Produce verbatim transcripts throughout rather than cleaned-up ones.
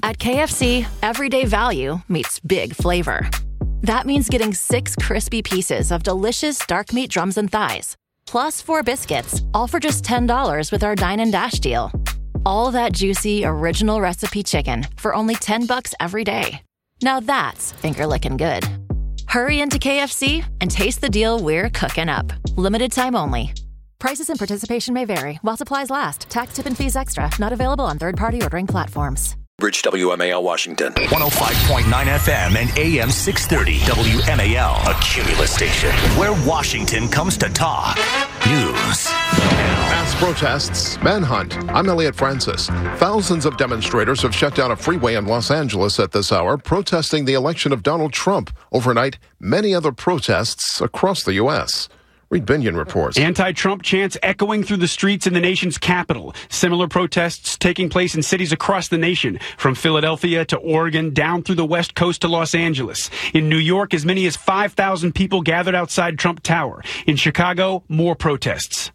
At K F C, everyday value meets big flavor. That means getting six crispy pieces of delicious dark meat drums and thighs, plus four biscuits, all for just ten dollars with our Dine and Dash deal. All that juicy, original recipe chicken for only ten bucks every day. Now that's finger-licking good. Hurry into K F C and taste the deal we're cooking up. Limited time only. Prices and participation may vary while supplies last. Tax, tip, and fees extra. Not available on third-party ordering platforms. Bridge W M A L Washington. one oh five point nine F M and A M six thirty W M A L. A Cumulus station where Washington comes to talk. News. Mass protests, manhunt. I'm Elliot Francis. Thousands of demonstrators have shut down a freeway in Los Angeles at this hour, protesting the election of Donald Trump. Overnight, many other protests across the U S Reed Binion reports. Anti-Trump chants echoing through the streets in the nation's capital. Similar protests taking place in cities across the nation, from Philadelphia to Oregon, down through the West Coast to Los Angeles. In New York, as many as five thousand people gathered outside Trump Tower. In Chicago, more protests.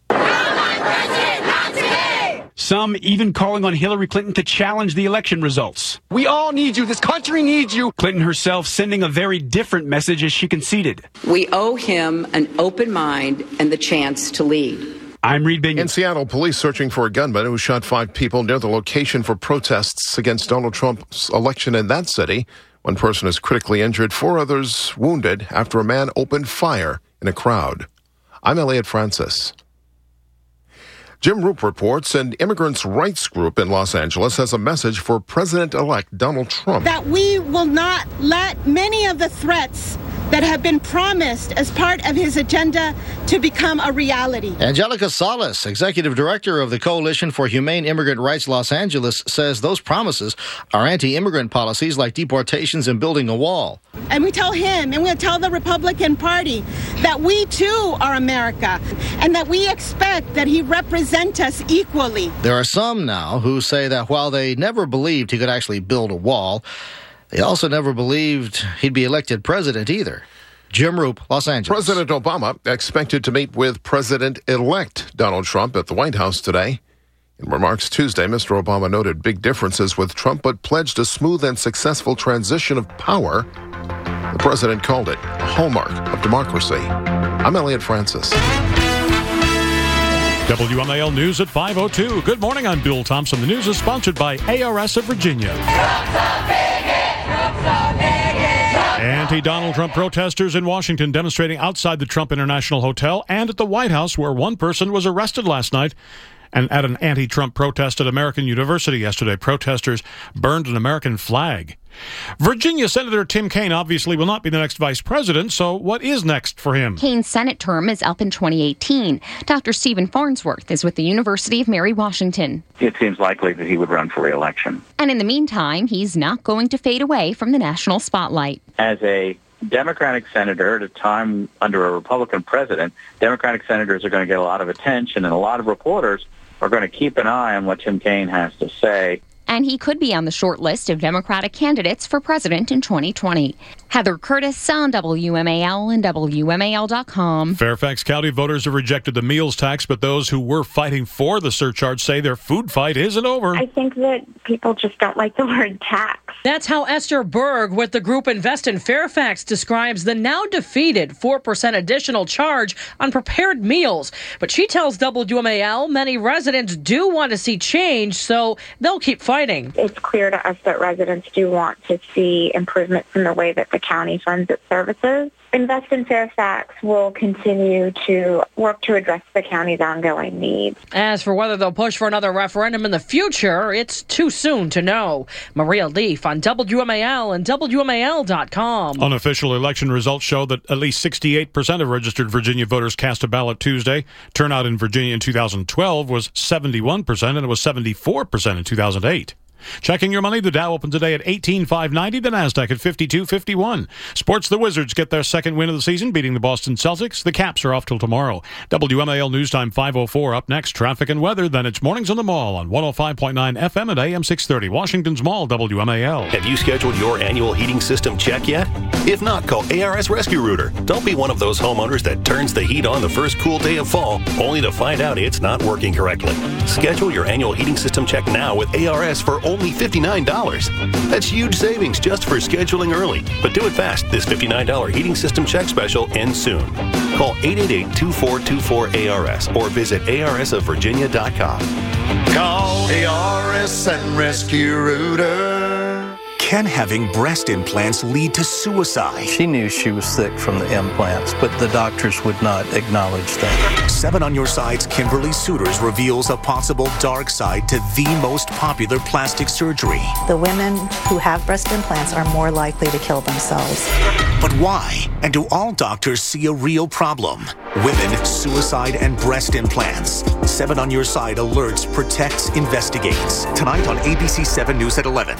Some even calling on Hillary Clinton to challenge the election results. We all need you. This country needs you. Clinton herself sending a very different message as she conceded. We owe him an open mind and the chance to lead. I'm Reed Binion. In Seattle, police searching for a gunman who shot five people near the location for protests against Donald Trump's election in that city. One person is critically injured, four others wounded after a man opened fire in a crowd. I'm Elliot Francis. Jim Roop reports an immigrants' rights group in Los Angeles has a message for President-elect Donald Trump. That we will not let many of the threats that have been promised as part of his agenda to become a reality. Angelica Salas, executive director of the Coalition for Humane Immigrant Rights Los Angeles, says those promises are anti-immigrant policies like deportations and building a wall. And we tell him, and we'll tell the Republican Party, that we too are America, and that we expect that he represent us equally. There are some now who say that while they never believed he could actually build a wall, they also never believed he'd be elected president either. Jim Roop, Los Angeles. President Obama expected to meet with President-elect Donald Trump at the White House today. In remarks Tuesday, Mister Obama noted big differences with Trump, but pledged a smooth and successful transition of power. The president called it a hallmark of democracy. I'm Elliot Francis. W M A L News at five oh two. Good morning, I'm Bill Thompson. The news is sponsored by A R S of Virginia. Anti-Donald Trump protesters in Washington demonstrating outside the Trump International Hotel and at the White House, where one person was arrested last night. And at an anti-Trump protest at American University yesterday, protesters burned an American flag. Virginia Senator Tim Kaine obviously will not be the next vice president, so what is next for him? Kaine's Senate term is up in twenty eighteen. Doctor Stephen Farnsworth is with the University of Mary Washington. It seems likely that he would run for re-election. And in the meantime, he's not going to fade away from the national spotlight. As a Democratic senator at a time under a Republican president, Democratic senators are going to get a lot of attention, and a lot of reporters are going to keep an eye on what Tim Kaine has to say. And he could be on the short list of Democratic candidates for president in twenty twenty. Heather Curtis on W M A L and W M A L dot com. Fairfax County voters have rejected the meals tax, but those who were fighting for the surcharge say their food fight isn't over. I think that people just don't like the word tax. That's how Esther Berg with the group Invest in Fairfax describes the now defeated four percent additional charge on prepared meals. But she tells W M A L many residents do want to see change, so they'll keep fighting. It's clear to us that residents do want to see improvements in the way that the county funds its services. Invest in Fairfax will continue to work to address the county's ongoing needs. As for whether they'll push for another referendum in the future, it's too soon to know. Maria Leaf on W M A L and W M A L dot com. Unofficial election results show that at least sixty-eight percent of registered Virginia voters cast a ballot Tuesday. Turnout in Virginia in two thousand twelve was seventy-one percent, and it was seventy-four percent in two thousand eight. Checking your money, the Dow opened today at eighteen thousand five hundred ninety, the Nasdaq at fifty-two fifty-one. Sports, the Wizards get their second win of the season, beating the Boston Celtics. The Caps are off till tomorrow. W M A L News Time five oh four. Up next, traffic and weather. Then it's Mornings on the Mall on one oh five point nine F M and A M six thirty. Washington's Mall, W M A L. Have you scheduled your annual heating system check yet? If not, call A R S Rescue Router. Don't be one of those homeowners that turns the heat on the first cool day of fall, only to find out it's not working correctly. Schedule your annual heating system check now with A R S for only fifty-nine dollars. That's huge savings just for scheduling early. But do it fast. This fifty-nine dollars heating system check special ends soon. Call eight eight eight, two four two four, A R S or visit A R S of Virginia dot com. Call A R S and rescue Rooter. Can having breast implants lead to suicide? She knew she was sick from the implants, but the doctors would not acknowledge that. Seven on Your Side's Kimberly Suiters reveals a possible dark side to the most popular plastic surgery. The women who have breast implants are more likely to kill themselves. But why? And do all doctors see a real problem? Women, suicide, and breast implants. Seven on Your Side alerts, protects, investigates. Tonight on A B C seven News at eleven.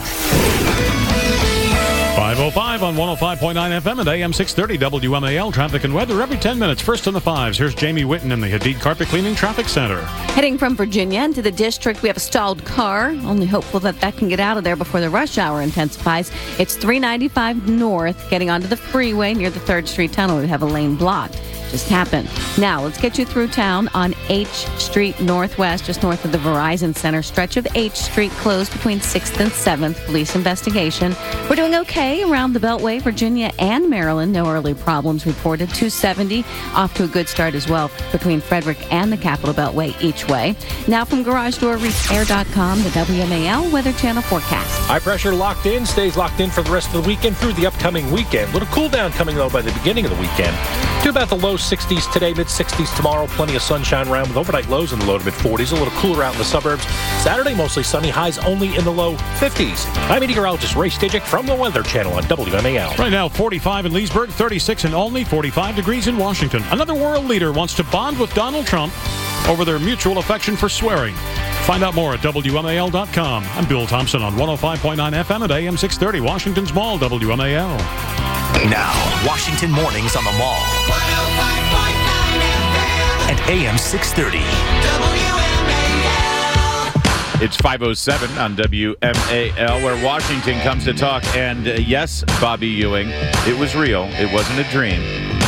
five oh five on one oh five point nine F M and A M six thirty W M A L. Traffic and weather every ten minutes. First in the fives. Here's Jamie Witten in the Hadid Carpet Cleaning Traffic Center. Heading from Virginia into the district, we have a stalled car. Only hopeful that that can get out of there before the rush hour intensifies. It's three ninety-five north, getting onto the freeway near the third Street Tunnel. We have a lane blocked. Just happened. Now, let's get you through town on H Street Northwest, just north of the Verizon Center. Stretch of H Street closed between sixth and seventh. Police investigation. We're doing okay around the Beltway, Virginia and Maryland. No early problems reported. two seventy off to a good start as well between Frederick and the Capital Beltway each way. Now from Garage Door Repair dot com, the W M A L Weather Channel forecast. High pressure locked in, stays locked in for the rest of the weekend through the upcoming weekend. Little cool down coming, though, by the beginning of the weekend. To about the low sixties today, mid sixties tomorrow. Plenty of sunshine around with overnight lows in the low to mid forties. A little cooler out in the suburbs. Saturday, mostly sunny. Highs only in the low fifties. I'm meteorologist Ray Stijik from the Weather Channel on W M A L. Right now, forty-five in Leesburg, thirty-six in Olney, forty-five degrees in Washington. Another world leader wants to bond with Donald Trump over their mutual affection for swearing. Find out more at W M A L dot com. I'm Bill Thompson on one oh five point nine F M at A M six thirty, Washington's Mall, W M A L. Now, Washington Mornings on the Mall. one oh five point nine F M. And A M six thirty. W M A L. It's five oh seven on W M A L, where Washington comes to talk. And uh, yes, Bobby Ewing, it was real. It wasn't a dream.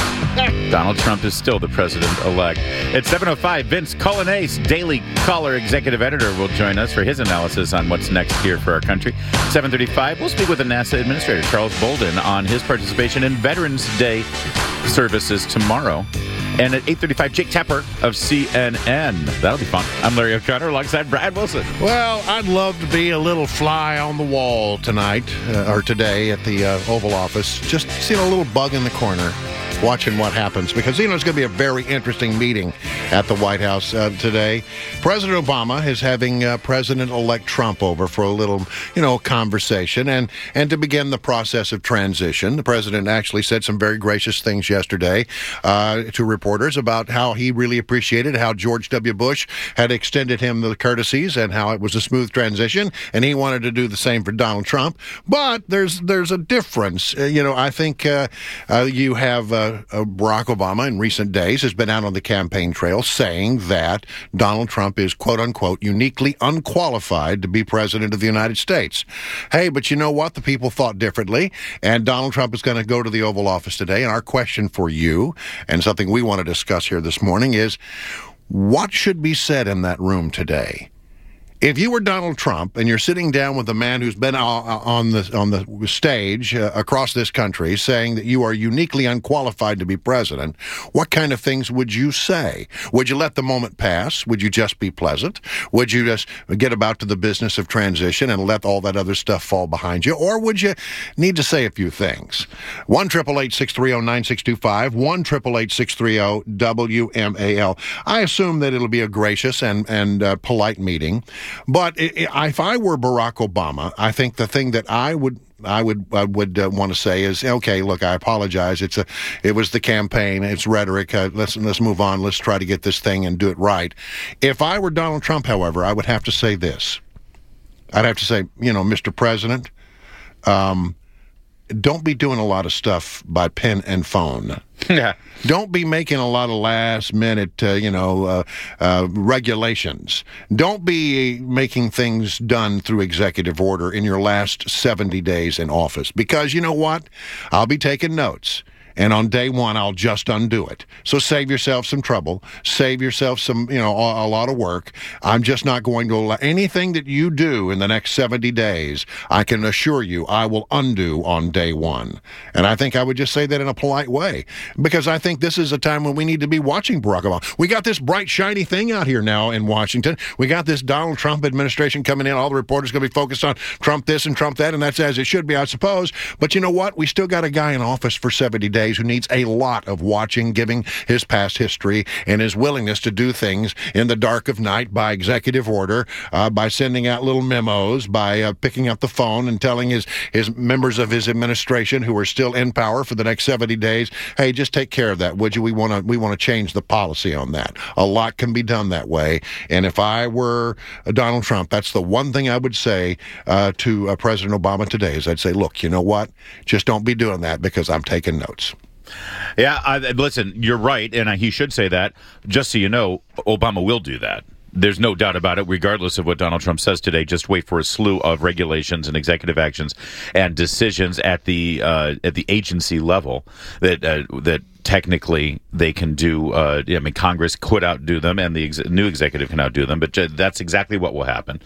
Donald Trump is still the president-elect. At seven oh five, Vince Colanese, Daily Caller executive editor, will join us for his analysis on what's next here for our country. seven thirty-five, we'll speak with the NASA administrator, Charles Bolden, on his participation in Veterans Day services tomorrow. And at eight thirty-five, Jake Tapper of C N N. That'll be fun. I'm Larry O'Connor alongside Brad Wilson. Well, I'd love to be a little fly on the wall tonight, uh, or today at the uh, Oval Office. Just seeing a little bug in the corner, watching what happens, because, you know, it's going to be a very interesting meeting at the White House uh, today. President Obama is having uh, President-elect Trump over for a little, you know, conversation and, and to begin the process of transition. The president actually said some very gracious things yesterday uh, to reporters about how he really appreciated how George W. Bush had extended him the courtesies and how it was a smooth transition, and he wanted to do the same for Donald Trump. But there's there's a difference. Uh, you know, I think uh, uh, you have... Uh, Uh, Barack Obama in recent days has been out on the campaign trail saying that Donald Trump is, quote-unquote, uniquely unqualified to be president of the United States. Hey, but you know what? The people thought differently, and Donald Trump is going to go to the Oval Office today, and our question for you, and something we want to discuss here this morning, is what should be said in that room today? If you were Donald Trump and you're sitting down with a man who's been on the on the stage uh, across this country saying that you are uniquely unqualified to be president, what kind of things would you say? Would you let the moment pass? Would you just be pleasant? Would you just get about to the business of transition and let all that other stuff fall behind you? Or would you need to say a few things? one eight eight eight, six three zero, nine six two five, one eight eight eight, six three zero, W M A L. I assume that it'll be a gracious and, and uh, polite meeting. But if I were Barack Obama, I think the thing that I would I would I would uh, want to say is, okay, look, I apologize. It's a it was the campaign. It's rhetoric. Uh, let's let's move on. Let's try to get this thing and do it right. If I were Donald Trump, however, I would have to say this. I'd have to say, you know, Mister President, um, don't be doing a lot of stuff by pen and phone. Yeah. Don't be making a lot of last-minute, uh, you know, uh, uh, regulations. Don't be making things done through executive order in your last seventy days in office. Because you know what? I'll be taking notes. And on day one, I'll just undo it. So save yourself some trouble. Save yourself some, you know, a, a lot of work. I'm just not going to allow anything that you do in the next seventy days, I can assure you I will undo on day one. And I think I would just say that in a polite way, because I think this is a time when we need to be watching Barack Obama. We got this bright, shiny thing out here now in Washington. We got this Donald Trump administration coming in. All the reporters going to be focused on Trump this and Trump that, and that's as it should be, I suppose. But you know what? We still got a guy in office for seventy days who needs a lot of watching, giving his past history and his willingness to do things in the dark of night by executive order, uh, by sending out little memos, by uh, picking up the phone and telling his, his members of his administration who are still in power for the next seventy days, hey, just take care of that, would you? We want to we want to change the policy on that. A lot can be done that way. And if I were Donald Trump, that's the one thing I would say uh, to uh, President Obama today is I'd say, look, you know what? Just don't be doing that because I'm taking notes. Yeah, I, listen, you're right, and he should say that. Just so you know, Obama will do that. There's no doubt about it, regardless of what Donald Trump says today. Just wait for a slew of regulations and executive actions and decisions at the uh, at the agency level that uh, that technically they can do. Uh, I mean, Congress could outdo them, and the ex- new executive can outdo them. But that's exactly what will happen.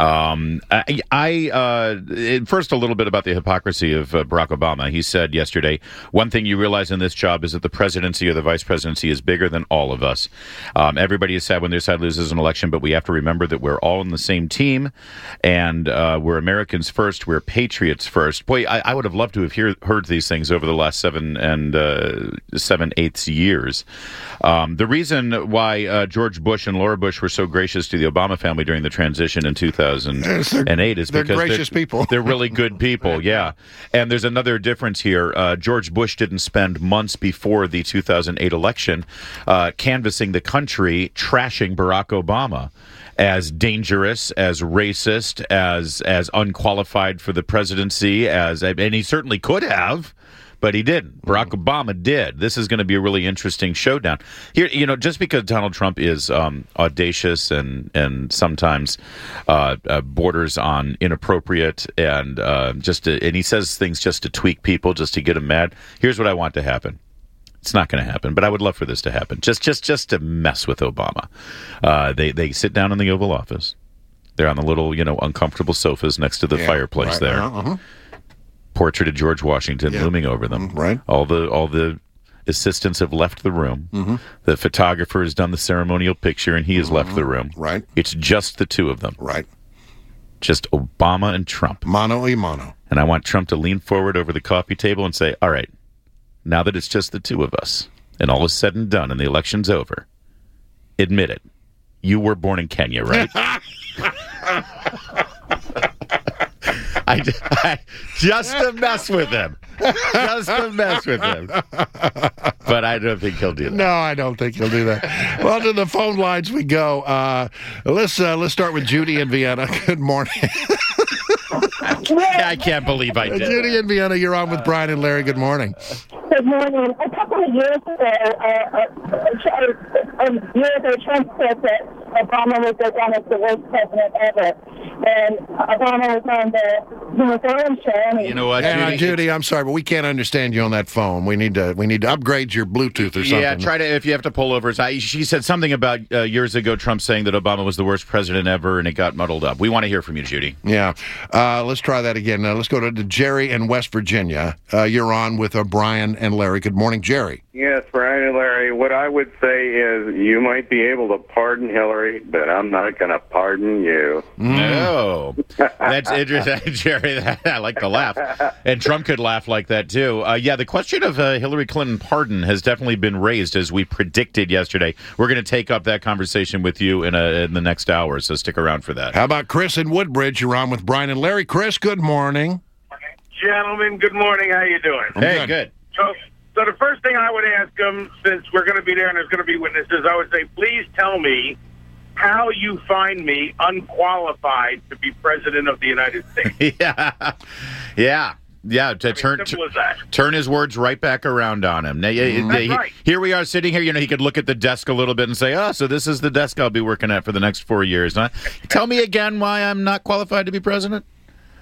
Um, I, I uh, first a little bit about the hypocrisy of uh, Barack Obama. He said yesterday, "One thing you realize in this job is that the presidency or the vice presidency is bigger than all of us. Um, everybody is sad when their side loses an election." But we have to remember that we're all in the same team, and uh, we're Americans first. We're patriots first. Boy, I, I would have loved to have hear, heard these things over the last seven and uh, seven eighths years. Um, the reason why uh, George Bush and Laura Bush were so gracious to the Obama family during the transition in two thousand eight is they're because gracious they're, people. They're really good people. Yeah, and there's another difference here. Uh, George Bush didn't spend months before the two thousand eight election uh, canvassing the country, trashing Barack Obama as dangerous, as racist, as as unqualified for the presidency, as and he certainly could have, but he didn't. Barack Obama did. This is going to be a really interesting showdown. Here, you know, just because Donald Trump is um, audacious and and sometimes uh, uh, borders on inappropriate and uh, just to, and he says things just to tweak people, just to get them mad. Here's what I want to happen. It's not going to happen, but I would love for this to happen. Just, just, just to mess with Obama. Uh, they they sit down in the Oval Office. They're on the little, you know, uncomfortable sofas next to the yeah, fireplace right, there. Uh-huh. Portrait of George Washington yeah. looming over them. Right. All the all the assistants have left the room. Mm-hmm. The photographer has done the ceremonial picture, and he has mm-hmm. left the room. Right. It's just the two of them. Right. Just Obama and Trump. Mano y mano. And I want Trump to lean forward over the coffee table and say, all right, now that it's just the two of us, and all is said and done, and the election's over, admit it. You were born in Kenya, right? I, I, just to mess with him. Just to mess with him. But I don't think he'll do that. No, I don't think he'll do that. Well, to the phone lines we go. Uh, let's uh, let's start with Judy in Vienna. Good morning. I can't believe I did. Judy in Vienna, you're on with Brian and Larry. Good morning. Good morning. A couple of years ago, uh, uh, a year ago, Trump said that Obama was one of the worst president ever. And Obama was on the Jimmy Fallon show. And you know what, yeah, Judy? Judy, I'm sorry, but we can't understand you on that phone. We need to we need to upgrade your Bluetooth or something. Yeah, try to, if you have to pull over. She said something about uh, years ago, Trump saying that Obama was the worst president ever, and it got muddled up. We want to hear from you, Judy. Yeah. Uh, let's try that again. Uh, let's go to, to Jerry in West Virginia. Uh, you're on with uh, Brian and Larry. Good morning, Jerry. Yes, Brian and Larry. What I would say is you might be able to pardon Hillary, but I'm not going to pardon you. No. That's interesting, Jerry. I like to laugh. And Trump could laugh like that, too. Uh, yeah, the question of uh, Hillary Clinton pardon has definitely been raised, as we predicted yesterday. We're going to take up that conversation with you in, a, in the next hour, so stick around for that. How about Chris in Woodbridge? You're on with Brian and Larry. Chris, good morning. Gentlemen, good morning. How you doing? I'm hey, good. good. So, so the first thing I would ask them, since we're going to be there and there's going to be witnesses, I would say, please tell me how you find me unqualified to be president of the United States. yeah, yeah, yeah. To I mean, turn simple as that. turn his words right back around on him. Now, Mm-hmm. That's he, right. Here we are sitting here. You know, he could look at the desk a little bit and say, "Oh, so this is the desk I'll be working at for the next four years." Huh? Tell me again why I'm not qualified to be president.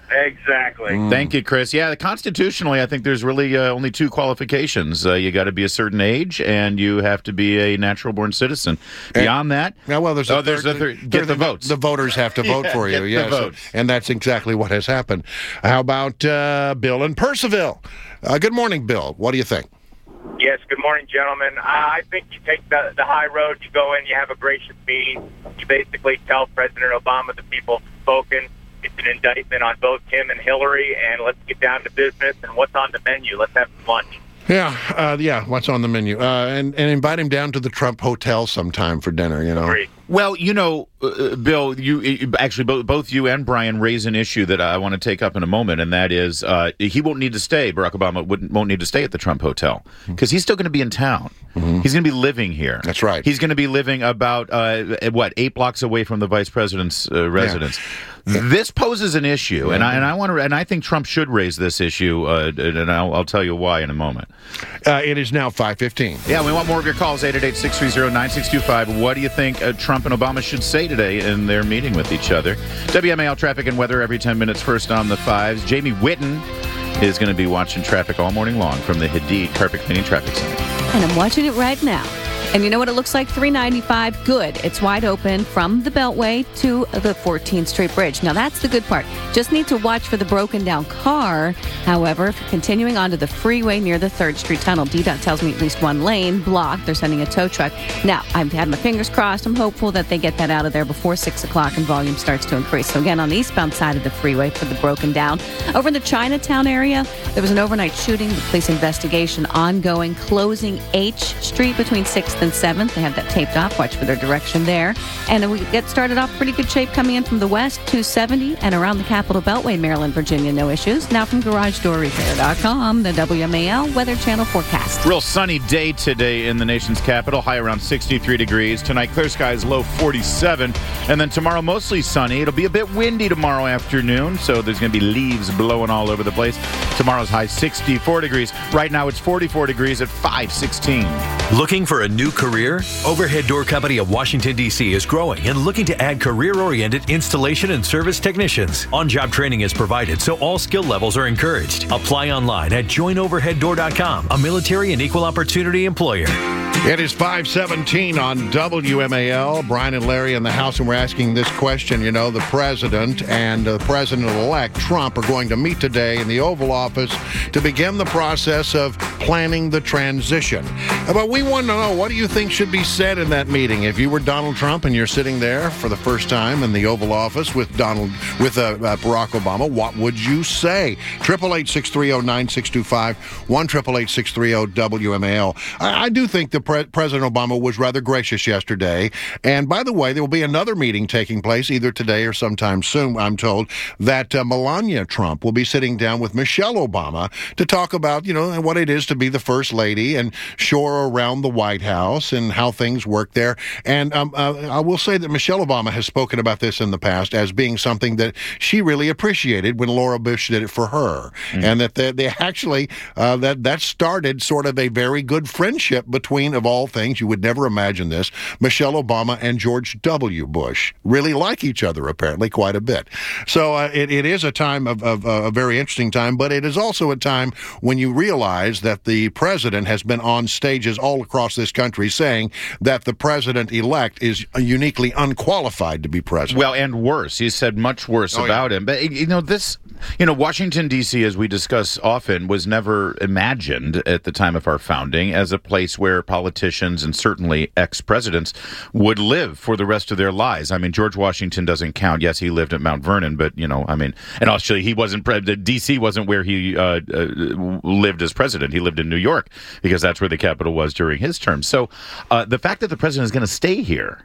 Exactly. Mm. Thank you, Chris. Yeah, constitutionally, I think there's really uh, only two qualifications. Uh, you got to be a certain age, and you have to be a natural-born citizen. Beyond that, yeah, well, there's oh, a there's third, a third, get the, the votes. The voters have to vote yeah, for you. Get Yes, the votes. and that's exactly what has happened. How about uh, Bill in Purcellville? Uh, good morning, Bill. What do you think? Yes, good morning, gentlemen. Uh, I think you take the, the high road, you go in, you have a gracious meeting, you basically tell President Obama the people have spoken. It's an indictment on both him and Hillary, and let's get down to business and what's on the menu. Let's have some lunch. Yeah, uh, yeah. What's on the menu? Uh, and and invite him down to the Trump Hotel sometime for dinner. You know. Agreed. Well, you know, uh, Bill, you, you actually both, both you and Brian raise an issue that I want to take up in a moment, and that is uh, he won't need to stay. Barack Obama wouldn't, won't need to stay at the Trump Hotel because he's still going to be in town. Mm-hmm. He's going to be living here. That's right. He's going to be living about uh, what eight blocks away from the vice president's uh, residence. Yeah. This poses an issue, yeah. and I and I want to, and I think Trump should raise this issue, uh, and I'll, I'll tell you why in a moment. Uh, it is now five fifteen. Yeah, we want more of your calls. eight eight eight, six three zero, nine six two five. What do you think uh, Trump and Obama should say today in their meeting with each other? W M A L traffic and weather every ten minutes. First on the fives. Jamie Whitten is going to be watching traffic all morning long from the Hadid Carpet Cleaning Traffic Center. And I'm watching it right now. And you know what it looks like? three ninety-five, good. It's wide open from the Beltway to the fourteenth Street Bridge. Now, that's the good part. Just need to watch for the broken down car. However, continuing onto the freeway near the third Street Tunnel, D DOT tells me at least one lane blocked. They're sending a tow truck. Now, I've had my fingers crossed. I'm hopeful that they get that out of there before six o'clock and volume starts to increase. So again, on the eastbound side of the freeway for the broken down. Over in the Chinatown area, there was an overnight shooting. The police investigation ongoing, closing H Street between sixth and seventh. They have that taped off. Watch for their direction there. And then we get started off pretty good shape coming in from the west, two seventy, and around the Capitol Beltway, Maryland, Virginia, no issues. Now from Garage Door Repair dot com, the W M A L Weather Channel forecast. Real sunny day today in the nation's capital, high around sixty-three degrees. Tonight, clear skies, low forty-seven. And then tomorrow, mostly sunny. It'll be a bit windy tomorrow afternoon, so there's going to be leaves blowing all over the place. Tomorrow's high sixty-four degrees. Right now, it's forty-four degrees at five sixteen. Looking for a new career? Overhead Door Company of Washington, D C is growing and looking to add career-oriented installation and service technicians. On-job training is provided, so all skill levels are encouraged. Apply online at join overhead door dot com, a military and equal opportunity employer. It is five seventeen on W M A L. Brian and Larry in the house, and we're asking this question. You know, the president and the president-elect, Trump, are going to meet today in the Oval Office to begin the process of planning the transition. But we want to know, what do you think should be said in that meeting? If you were Donald Trump and you're sitting there for the first time in the Oval Office with Donald, with uh, uh, Barack Obama, what would you say? eight eight eight, six three zero, nine six two five, one eight eight eight, six three zero, W M A L. I, I do think the pre- President Obama was rather gracious yesterday. And by the way, there will be another meeting taking place either today or sometime soon, I'm told, that uh, Melania Trump will be sitting down with Michelle Obama to talk about, you know, what it is to be the First Lady and shore around the White House and how things work there. And um, uh, I will say that Michelle Obama has spoken about this in the past as being something that she really appreciated when Laura Bush did it for her. Mm-hmm. And that they, they actually, uh, that, that started sort of a very good friendship between, of all things, you would never imagine this, Michelle Obama and George W. Bush really like each other, apparently, quite a bit. So uh, it, it is a time of, of uh, a very interesting time, but it is also a time when you realize that the president has been on stages all across this country saying that the president-elect is uniquely unqualified to be president. Well, and worse. He said much worse oh, about yeah. him. But, you know, this, you know, Washington, D C, as we discuss often, was never imagined at the time of our founding as a place where politicians and certainly ex-presidents would live for the rest of their lives. I mean, George Washington doesn't count. Yes, he lived at Mount Vernon, but, you know, I mean, and actually he wasn't, D C wasn't where he uh, uh, lived as president. He lived in New York because that's where the Capitol was during his term. So uh, the fact that the president is going to stay here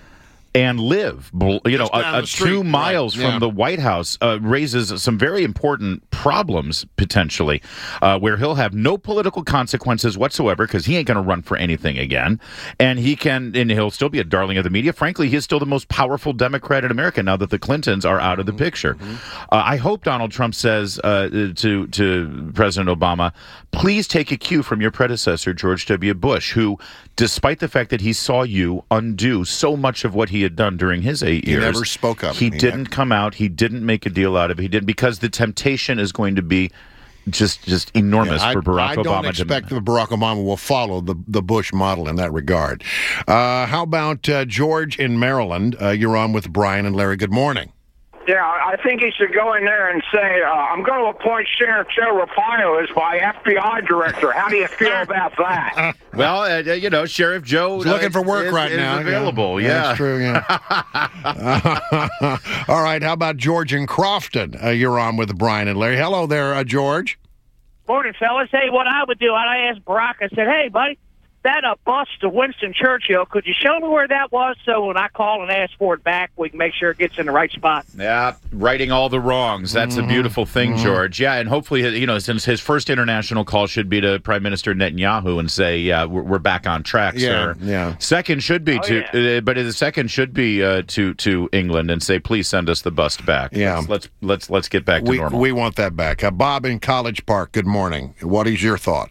and live, you know, a, a two miles right. yeah. from the White House uh, raises some very important problems, potentially, uh, where he'll have no political consequences whatsoever because he ain't going to run for anything again. And he can, and he'll still be a darling of the media. Frankly, he's still the most powerful Democrat in America now that the Clintons are out of the mm-hmm. picture. Mm-hmm. Uh, I hope Donald Trump says uh, to, to President Obama, please take a cue from your predecessor, George W. Bush, who, despite the fact that he saw you undo so much of what he had done during his eight He years. never spoke up. He, He didn't never- come out. He didn't make a deal out of it. He didn't, because the temptation is going to be just just enormous Yeah, I, for Barack I Obama. don't to- expect that Barack Obama will follow the, the Bush model in that regard. Uh, how about uh, George in Maryland? Uh, you're on with Brian and Larry. Good morning. Yeah, I think he should go in there and say, uh, I'm going to appoint Sheriff Joe Arpaio as my F B I director. How do you feel about that? Well, uh, you know, Sheriff Joe He's looking uh, for work is, right is now. available. Yeah, Yeah, that's true. Yeah. All right. How about George in Crofton? Uh, you're on with Brian and Larry. Hello there, uh, George. Morning, fellas. Hey, what I would do, I'd ask Barack, I said, hey, buddy, that uh, bust of Winston Churchill, could you show me where that was so when I call and ask for it back, we can make sure it gets in the right spot? Yeah, righting all the wrongs. That's Mm-hmm. a beautiful thing, George. Yeah, and hopefully, you know, since his first international call should be to Prime Minister Netanyahu and say, yeah, we're, we're back on track, Yeah, sir. yeah. Second should be Oh, to, uh, but the second should be uh, to to England and say, please send us the bust back. Yeah. Let's let's let's, let's get back to We, normal. we want that back. Uh, Bob in College Park, good morning. What is your thought?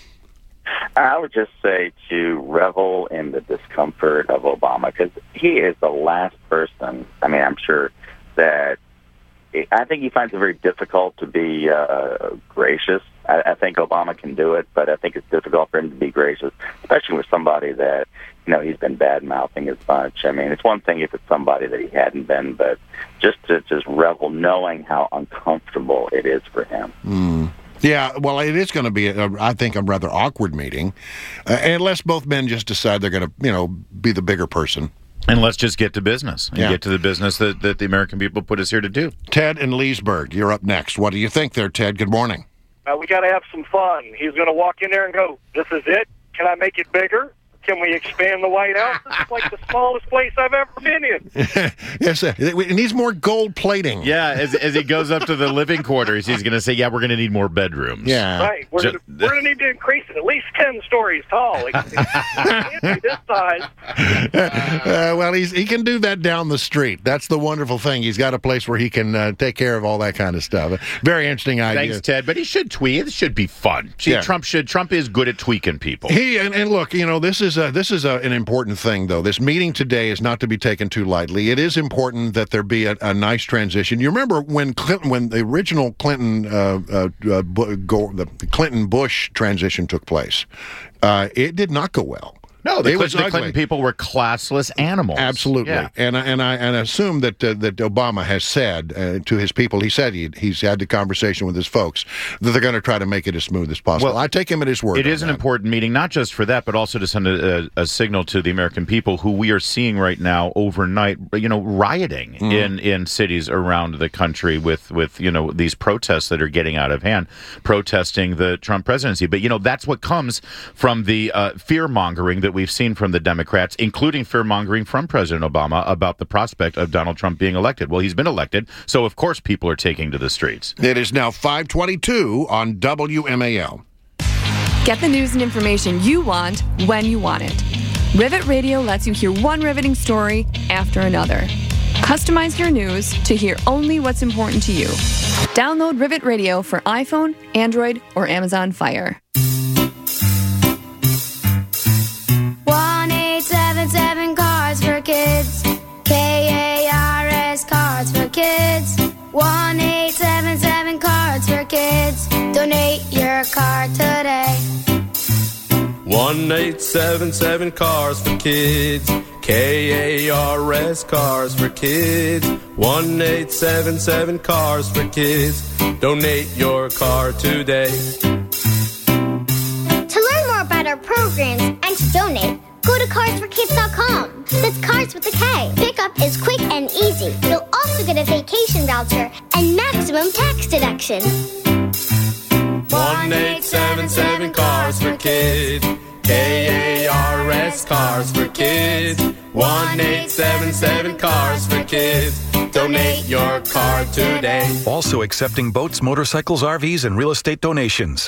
I would just say to revel in the discomfort of Obama, because he is the last person, I mean, I'm sure that, I think he finds it very difficult to be uh, gracious. I, I think Obama can do it, but I think it's difficult for him to be gracious, especially with somebody that, you know, he's been bad-mouthing as much. I mean, it's one thing if it's somebody that he hadn't been, but just to just revel knowing how uncomfortable it is for him. Mm. Yeah, well, it is going to be, a, I think, a rather awkward meeting, uh, unless both men just decide they're going to, you know, be the bigger person. And let's just get to business and Yeah. get to the business that, that the American people put us here to do. Ted in Leesburg, you're up next. What do you think there, Ted? Good morning. Uh, we got to have some fun. He's going to walk in there and go, this is it? Can I make it bigger? Can we expand the White House? This is like the smallest place I've ever been in. Yes, uh, it needs more gold plating. Yeah, as, as he goes up to the living quarters, he's going to say, yeah, we're going to need more bedrooms. Yeah. Right. We're Ju- gonna, we're going to need to increase it at least ten stories tall. It can't be this size. Uh, well, he's, he can do that down the street. That's the wonderful thing. He's got a place where he can uh, take care of all that kind of stuff. Very interesting idea. Thanks, Ted. But he should tweak. It should be fun. See, Yeah. Trump should. Trump is good at tweaking people. He and, and look, you know, this is a, this is a, an important thing, though. This meeting today is not to be taken too lightly. It is important that there be a, a nice transition. You remember when Clinton, when the original Clinton, uh, uh, uh, Bu- go, the Clinton Bush transition took place, uh, it did not go well. No, the, It Clinton, was the ugly. Clinton people were classless animals. Absolutely, Yeah. and I- and I and I assume that uh, that Obama has said uh, to his people. He said he, he's had the conversation with his folks that they're going to try to make it as smooth as possible. Well, I take him at his word. It on is an that. important meeting, not just for that, but also to send a, a, a signal to the American people who we are seeing right now overnight, you know, rioting Mhm. in, in cities around the country with, with, you know, these protests that are getting out of hand, protesting the Trump presidency. But, you know, that's what comes from the uh, fear-mongering that we've seen from the Democrats, including fear-mongering from President Obama about the prospect of Donald Trump being elected. Well, he's been elected, so of course people are taking to the streets. It is now five twenty-two on W M A L. Get the news and information you want when you want it. Rivet Radio lets you hear one riveting story after another. Customize your news to hear only what's important to you. Download Rivet Radio for iPhone, Android, or Amazon Fire. one eight seven seven Cars for Kids. K A R S Cards for Kids. one eight seven seven Cards for Kids. Donate your card today. one eight seven seven Cars for Kids. K A R S Cars for Kids. one eight seven seven Cars for Kids. Donate your car today. To learn more about our programs and to donate, go to cars for kids dot com. That's Cars with a K. Pickup is quick and easy. You'll also get a vacation voucher and maximum tax deduction. one eight seven seven Cars for Kids. K A R S Cars for Kids. one eight seven seven Cars for Kids. Donate your car today. Also accepting boats, motorcycles, R Vs, and real estate donations.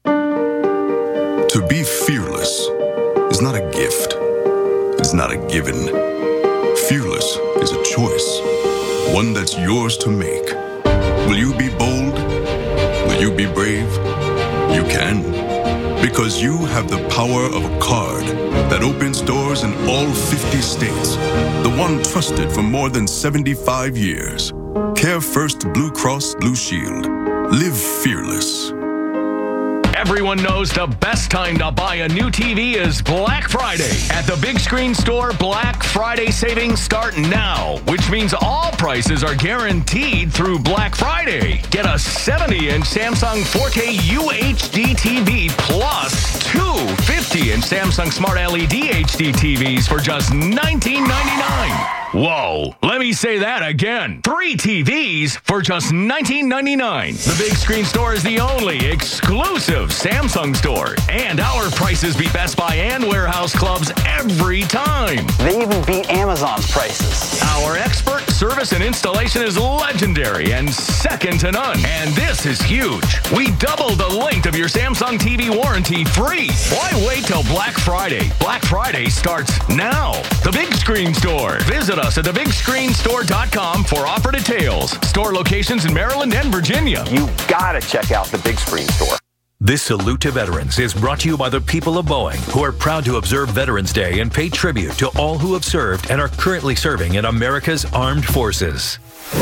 To be fearless is not a gift. It's not a given. Fearless is a choice, one that's yours to make. Will you be bold? Will you be brave? You can. Because you have the power of a card that opens doors in all fifty states. The one trusted for more than seventy-five years. Care First Blue Cross Blue Shield. Live fearless. Everyone knows the best time to buy a new T V is Black Friday. At the Big Screen Store, Black Friday savings start now, which means all prices are guaranteed through Black Friday. Get a seventy-inch Samsung four K U H D T V plus two fifty-inch Samsung Smart L E D H D T Vs for just nineteen ninety-nine. Whoa, let me say that again. Three T Vs for just nineteen ninety-nine. The Big Screen Store is the only exclusive Samsung store. And our prices beat Best Buy and warehouse clubs every time. They even beat Amazon's prices. Our expert service and installation is legendary and second to none. And this is huge. We doubled the length of your Samsung T V warranty free. Why wait till Black Friday? Black Friday starts now. The Big Screen Store. Visit us at the big screen store dot com for offer details. Store locations in Maryland and Virginia. You gotta check out the Big Screen Store. This Salute to Veterans is brought to you by the people of Boeing, who are proud to observe Veterans Day and pay tribute to all who have served and are currently serving in America's armed forces.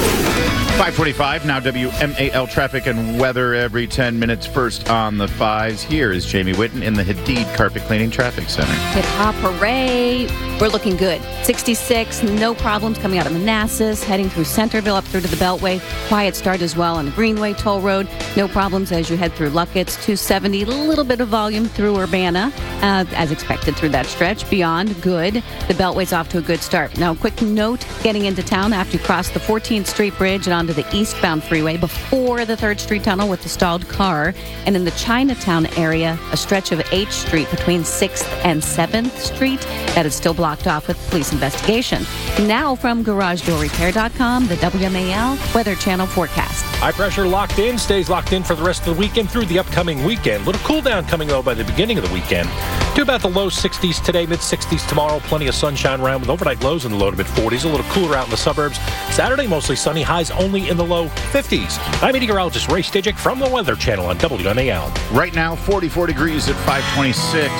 five twenty-five, now W M A L traffic and weather every ten minutes. First on the fives. Here is Jamie Whitten in the Hadid Carpet Cleaning Traffic Center. Hip hop hooray. We're looking good. sixty-six, no problems coming out of Manassas, heading through Centerville up through to the Beltway. Quiet start as well on the Greenway Toll Road. No problems as you head through Luckett's. two seventy, a little bit of volume through Urbana, uh, as expected through that stretch. Beyond, good. The Beltway's off to a good start. Now, quick note, getting into town after you cross the fourteenth Street Bridge and onto the eastbound freeway before the third Street Tunnel with the stalled car. And in the Chinatown area, a stretch of H Street between sixth and seventh Street that is still blocked off with police investigation. Now from garage door repair dot com, the W M A L Weather Channel forecast. High pressure locked in, stays locked in for the rest of the weekend through the upcoming weekend. Little cool down coming, though, by the beginning of the weekend. To about the low sixties today, mid sixties tomorrow. Plenty of sunshine around with overnight lows in the low to mid forties. A little cooler out in the suburbs. Saturday, mostly sunny, highs only in the low fifties. I'm meteorologist Ray Stidgick from the Weather Channel on W M A L. Right now, forty-four degrees at five twenty-six.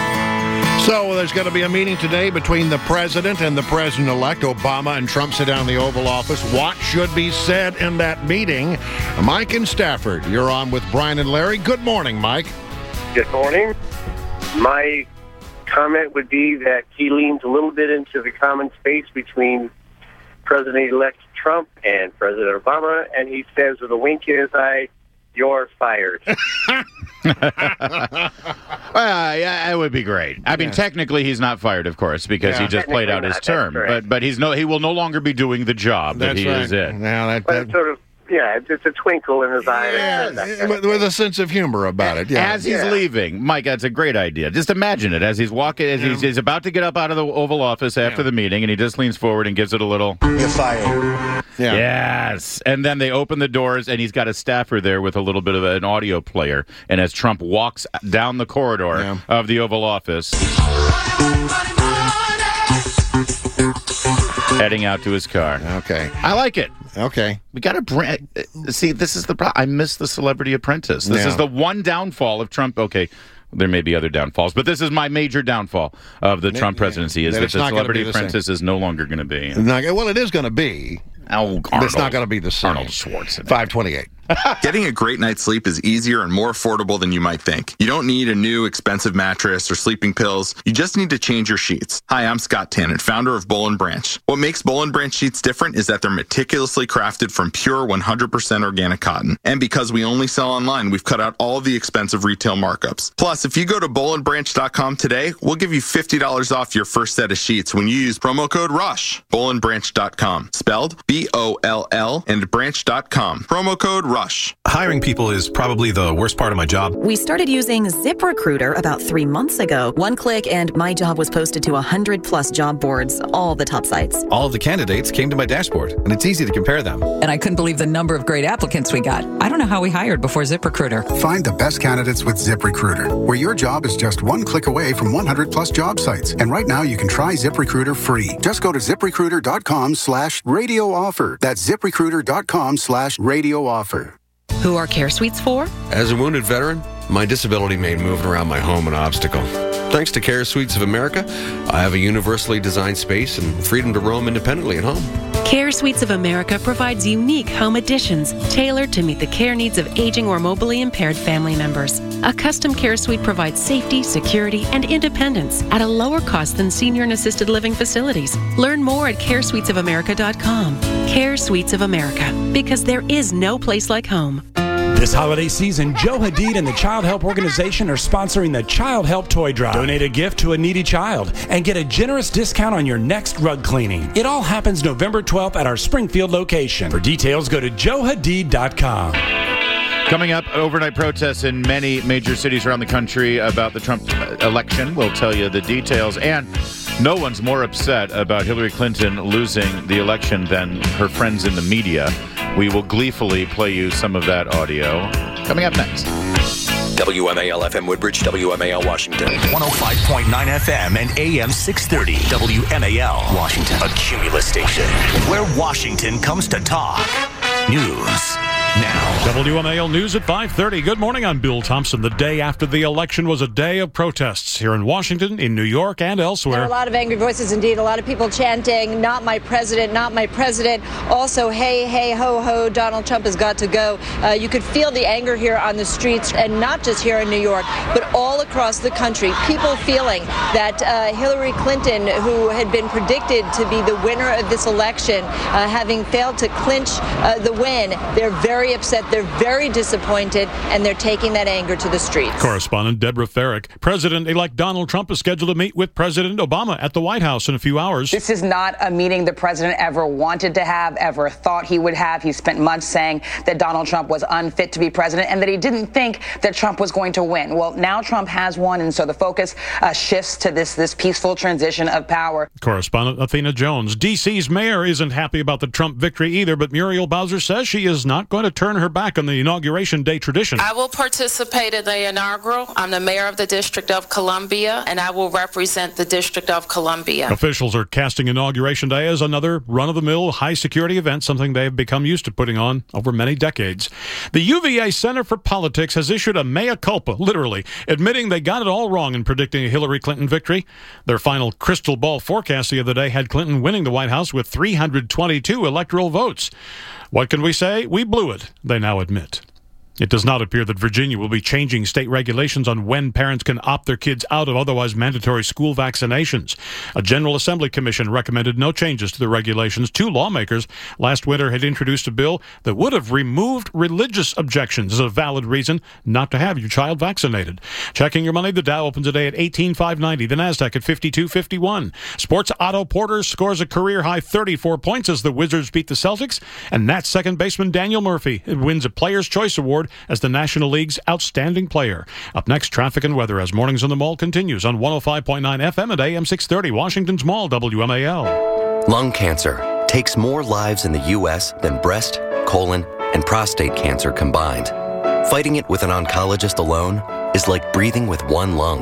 So there's going to be a meeting today between the president and the president-elect. Obama and Trump sit down in the Oval Office. What should be said in that meeting? Mike in Stafford, you're on with Brian and Larry. Good morning, Mike. Good morning. My comment would be that he leans a little bit into the common space between President-elect Trump and President Obama, and he says with a wink in his eye, "You're fired." Well, yeah, it would be great. I mean, yeah. Technically, he's not fired, of course, because yeah. he just played out his not, term. But but he's no, he will no longer be doing the job that's that he right. is in. Now that, but that... it's sort of, yeah, it's, it's a twinkle in his eye. Yeah, with, with a sense of humor about it. Yeah. As he's yeah. leaving, Mike, that's a great idea. Just imagine it as he's walking, as yeah. he's, he's about to get up out of the Oval Office after yeah. the meeting, and he just leans forward and gives it a little. You're fired. Yeah. Yes. And then they open the doors, and he's got a staffer there with a little bit of an audio player. And as Trump walks down the corridor yeah. of the Oval Office, heading out to his car. Okay. I like it. Okay. We got to bring. See, this is the problem. I miss the Celebrity Apprentice. This yeah. is the one downfall of Trump. Okay. There may be other downfalls, but this is my major downfall of the Trump presidency is that, that the Celebrity the Apprentice same. is no longer going to be. Not, well, it is going to be. Oh, Arnold, but it's not going to be the same. Arnold Schwarzenegger. five twenty-eight. Getting a great night's sleep is easier and more affordable than you might think. You don't need a new expensive mattress or sleeping pills. You just need to change your sheets. Hi, I'm Scott Tannen, founder of Boll and Branch. What makes Boll and Branch sheets different is that they're meticulously crafted from pure one hundred percent organic cotton. And because we only sell online, we've cut out all of the expensive retail markups. Plus, if you go to boll and branch dot com today, we'll give you fifty dollars off your first set of sheets when you use promo code RUSH. boll and branch dot com. Spelled B O L L and branch dot com. Promo code RUSH. Hiring people is probably the worst part of my job. We started using ZipRecruiter about three months ago. One click and my job was posted to one hundred plus job boards, all the top sites. All of the candidates came to my dashboard, and it's easy to compare them. And I couldn't believe the number of great applicants we got. I don't know how we hired before ZipRecruiter. Find the best candidates with ZipRecruiter, where your job is just one click away from one hundred plus job sites. And right now you can try ZipRecruiter free. Just go to ZipRecruiter.com slash radio offer. That's ZipRecruiter.com slash radio offer. Who are Care Suites for? As a wounded veteran, my disability made moving around my home an obstacle. Thanks to Care Suites of America, I have a universally designed space and freedom to roam independently at home. Care Suites of America provides unique home additions tailored to meet the care needs of aging or mobilely impaired family members. A custom care suite provides safety, security, and independence at a lower cost than senior and assisted living facilities. Learn more at care suites of america dot com. Care Suites of America, because there is no place like home. This holiday season, Joe Hadid and the Child Help Organization are sponsoring the Child Help Toy Drive. Donate a gift to a needy child and get a generous discount on your next rug cleaning. It all happens November twelfth at our Springfield location. For details, go to joe hadid dot com. Coming up, overnight protests in many major cities around the country about the Trump election. We'll tell you the details. And no one's more upset about Hillary Clinton losing the election than her friends in the media. We will gleefully play you some of that audio. Coming up next. W M A L F M Woodbridge, W M A L Washington. one oh five point nine F M and A M six thirty. W M A L Washington. A Cumulus station where Washington comes to talk. News now. W M A L News at five thirty. Good morning, I'm Bill Thompson. The day after the election was a day of protests here in Washington, in New York, and elsewhere. There were a lot of angry voices indeed. A lot of people chanting, not my president, not my president. Also, hey, hey, ho, ho, Donald Trump has got to go. Uh, you could feel the anger here on the streets, and not just here in New York, but all across the country. People feeling that uh, Hillary Clinton, who had been predicted to be the winner of this election, uh, having failed to clinch uh, the win, they're very upset. They're very disappointed, and they're taking that anger to the streets. Correspondent Deborah Farrick. President-elect Donald Trump is scheduled to meet with President Obama at the White House in a few hours. This is not a meeting the president ever wanted to have, ever thought he would have. He spent months saying that Donald Trump was unfit to be president and that he didn't think that Trump was going to win. Well, now Trump has won, and so the focus uh, shifts to this, this peaceful transition of power. Correspondent Athena Jones. D C's mayor isn't happy about the Trump victory either, but Muriel Bowser says she is not going to turn her back on the inauguration day tradition. I will participate in the inaugural. I'm the mayor of the District of Columbia, and I will represent the District of Columbia. Officials are casting Inauguration Day as another run-of-the-mill, high-security event, something they've become used to putting on over many decades. The U V A Center for Politics has issued a mea culpa, literally, admitting they got it all wrong in predicting a Hillary Clinton victory. Their final crystal ball forecast the other day had Clinton winning the White House with three hundred twenty-two electoral votes. What can we say? We blew it, they now admit. It does not appear that Virginia will be changing state regulations on when parents can opt their kids out of otherwise mandatory school vaccinations. A General Assembly Commission recommended no changes to the regulations. Two lawmakers last winter had introduced a bill that would have removed religious objections as a valid reason not to have your child vaccinated. Checking your money, the Dow opens today at eighteen thousand five hundred ninety. The Nasdaq at fifty-two fifty-one. Sports Otto Porter scores a career-high thirty-four points as the Wizards beat the Celtics. And Nats second baseman Daniel Murphy wins a Players' Choice Award as the National League's outstanding player. Up next, traffic and weather as Mornings on the Mall continues on one oh five point nine F M at A M six thirty, Washington's Mall, W M A L. Lung cancer takes more lives in the U S than breast, colon, and prostate cancer combined. Fighting it with an oncologist alone is like breathing with one lung.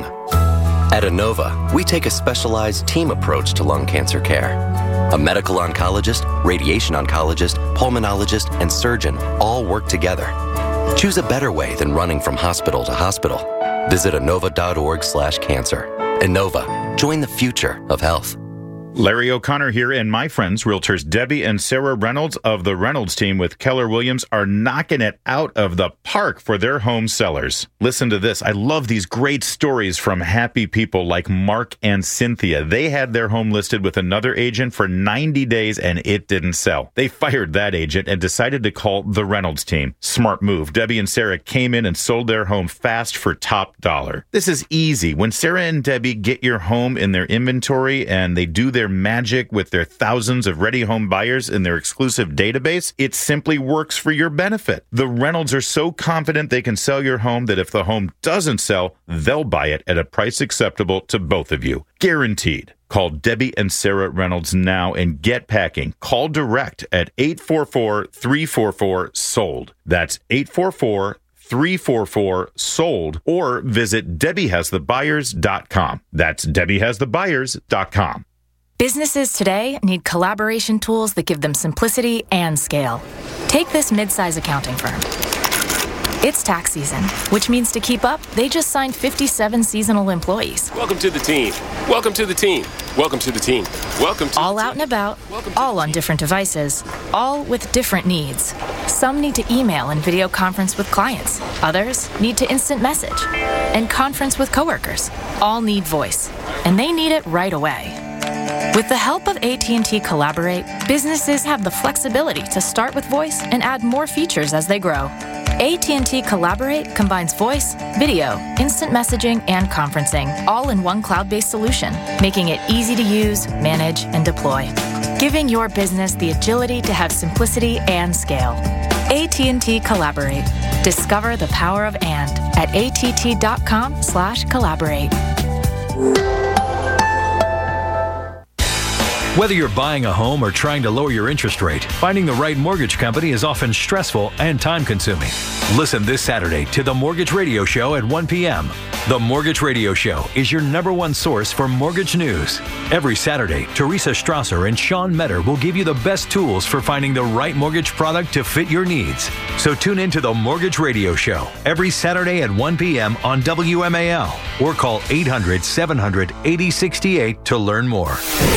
At Inova, we take a specialized team approach to lung cancer care. A medical oncologist, radiation oncologist, pulmonologist, and surgeon all work together. Choose a better way than running from hospital to hospital. Visit Inova.org slash cancer. Inova. Join the future of health. Larry O'Connor here, and my friends, realtors Debbie and Sarah Reynolds of the Reynolds team with Keller Williams are knocking it out of the park for their home sellers. Listen to this. I love these great stories from happy people like Mark and Cynthia. They had their home listed with another agent for ninety days and it didn't sell. They fired that agent and decided to call the Reynolds team. Smart move. Debbie and Sarah came in and sold their home fast for top dollar. This is easy. When Sarah and Debbie get your home in their inventory and they do their magic with their thousands of ready home buyers in their exclusive database, it simply works for your benefit. The Reynolds are so confident they can sell your home that if the home doesn't sell, they'll buy it at a price acceptable to both of you. Guaranteed. Call Debbie and Sarah Reynolds now and get packing. Call direct at eight four four, three four four, SOLD. That's eight four four, three four four, SOLD, or visit Debbie Has The Buyers dot com. That's Debbie Has The Buyers dot com. Businesses today need collaboration tools that give them simplicity and scale. Take this mid-size accounting firm. It's tax season, which means to keep up, they just signed fifty-seven seasonal employees. Welcome to the team. Welcome to the team. Welcome to the team. Welcome to all out and about, all on different devices, all with different needs. Some need to email and video conference with clients. Others need to instant message and conference with coworkers. All need voice, and they need it right away. With the help of A T and T Collaborate, businesses have the flexibility to start with voice and add more features as they grow. A T and T Collaborate combines voice, video, instant messaging, and conferencing, all in one cloud-based solution, making it easy to use, manage, and deploy, giving your business the agility to have simplicity and scale. A T and T Collaborate. Discover the power of and at att.com slash collaborate. Whether you're buying a home or trying to lower your interest rate, finding the right mortgage company is often stressful and time-consuming. Listen this Saturday to The Mortgage Radio Show at one p.m. The Mortgage Radio Show is your number one source for mortgage news. Every Saturday, Teresa Strasser and Sean Metter will give you the best tools for finding the right mortgage product to fit your needs. So tune in to The Mortgage Radio Show every Saturday at one p.m. on W M A L or call eight hundred, seven hundred, eighty sixty-eight to learn more.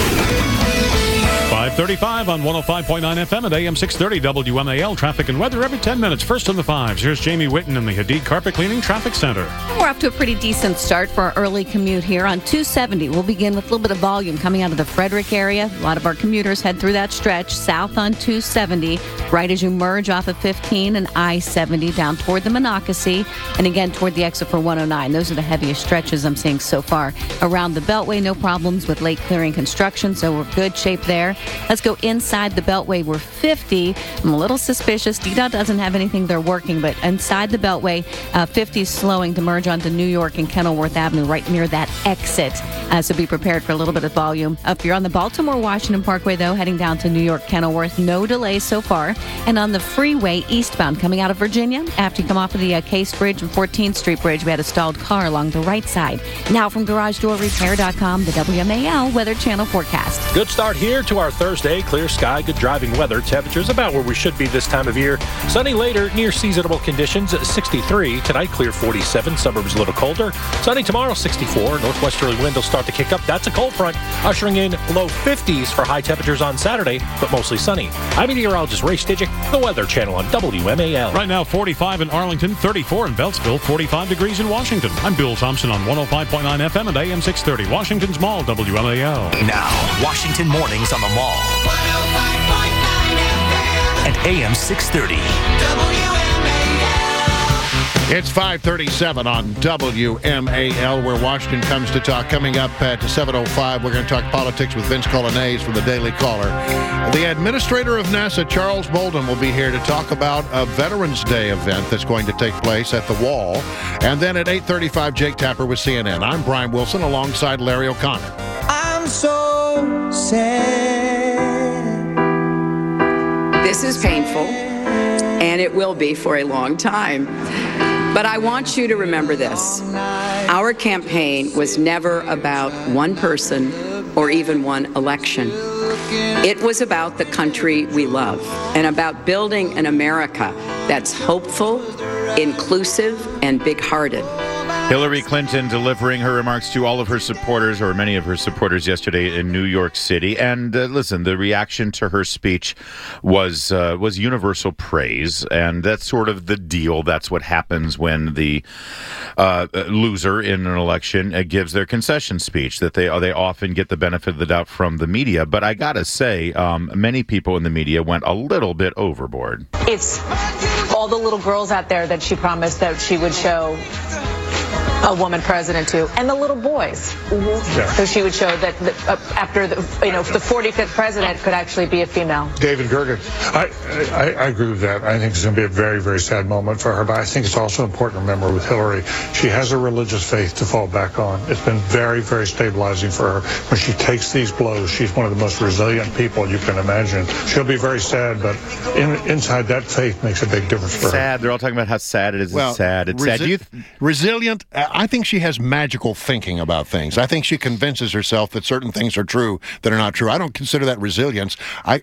five thirty-five on one oh five point nine F M at A M six thirty W M A L. Traffic and weather every ten minutes. First in the fives. Here's Jamie Whitten in the Hadid Carpet Cleaning Traffic Center. We're off to a pretty decent start for our early commute here on two seventy. We'll begin with a little bit of volume coming out of the Frederick area. A lot of our commuters head through that stretch south on two seventy, right as you merge off of fifteen and I seventy down toward the Monocacy, and again toward the exit for one oh nine. Those are the heaviest stretches I'm seeing so far. Around the Beltway, no problems with late clearing construction, so we're good shape there. Let's go inside the Beltway. We're fifty. I'm a little suspicious. D DOT doesn't have anything they're working, but inside the Beltway, uh, fifty is slowing to merge onto New York and Kenilworth Avenue right near that exit. Uh, so be prepared for a little bit of volume. If you're on the Baltimore-Washington Parkway, though, heading down to New York Kenilworth, no delays so far. And on the freeway eastbound coming out of Virginia, after you come off of the uh, Case Bridge and fourteenth Street Bridge, we had a stalled car along the right side. Now from garage door repair dot com, the W M A L Weather Channel forecast. Good start here to our Thursday. Clear sky, good driving weather. Temperatures about where we should be this time of year. Sunny later, near seasonable conditions at sixty-three. Tonight, clear forty-seven. Suburbs a little colder. Sunny tomorrow, sixty-four. Northwesterly wind will start to kick up. That's a cold front, ushering in low fifties for high temperatures on Saturday, but mostly sunny. I'm meteorologist Ray Stidgick, the Weather Channel on W M A L. Right now, forty-five in Arlington, thirty-four in Beltsville, forty-five degrees in Washington. I'm Bill Thompson on one oh five point nine F M and A M six thirty. Washington's Mall, W M A L. Now, Washington Mornings on the Mall. And A M six thirty. It's five thirty-seven on W M A L, where Washington comes to talk. Coming up at seven oh five, we're going to talk politics with Vince Colonnese from the Daily Caller. The administrator of NASA, Charles Bolden, will be here to talk about a Veterans Day event that's going to take place at the Wall. And then at eight thirty-five, Jake Tapper with C N N. I'm Brian Wilson alongside Larry O'Connor. I'm so sad. This is painful, and it will be for a long time. But I want you to remember this. Our campaign was never about one person or even one election. It was about the country we love and about building an America that's hopeful, inclusive, and big-hearted. Hillary Clinton delivering her remarks to all of her supporters, or many of her supporters, yesterday in New York City. And uh, listen, the reaction to her speech was uh, was universal praise, and that's sort of the deal. That's what happens when the uh, loser in an election uh, gives their concession speech, that they, they often get the benefit of the doubt from the media. But I gotta say, um, many people in the media went a little bit overboard. It's all the little girls out there that she promised that she would show a woman president to, and the little boys. Mm-hmm. Yeah. So she would show that the, uh, after the, you know, the forty-fifth president could actually be a female. David Gergen, I, I, I agree with that. I think it's going to be a very, very sad moment for her, but I think it's also important to remember with Hillary, she has a religious faith to fall back on. It's been very, very stabilizing for her. When she takes these blows, she's one of the most resilient people you can imagine. She'll be very sad, but in, inside that faith makes a big difference for her. Sad. They're all talking about how sad it is. Well, it's sad. It's resi- sad. Do you th- resilient. Uh, I think she has magical thinking about things. I think she convinces herself that certain things are true that are not true. I don't consider that resilience. I, I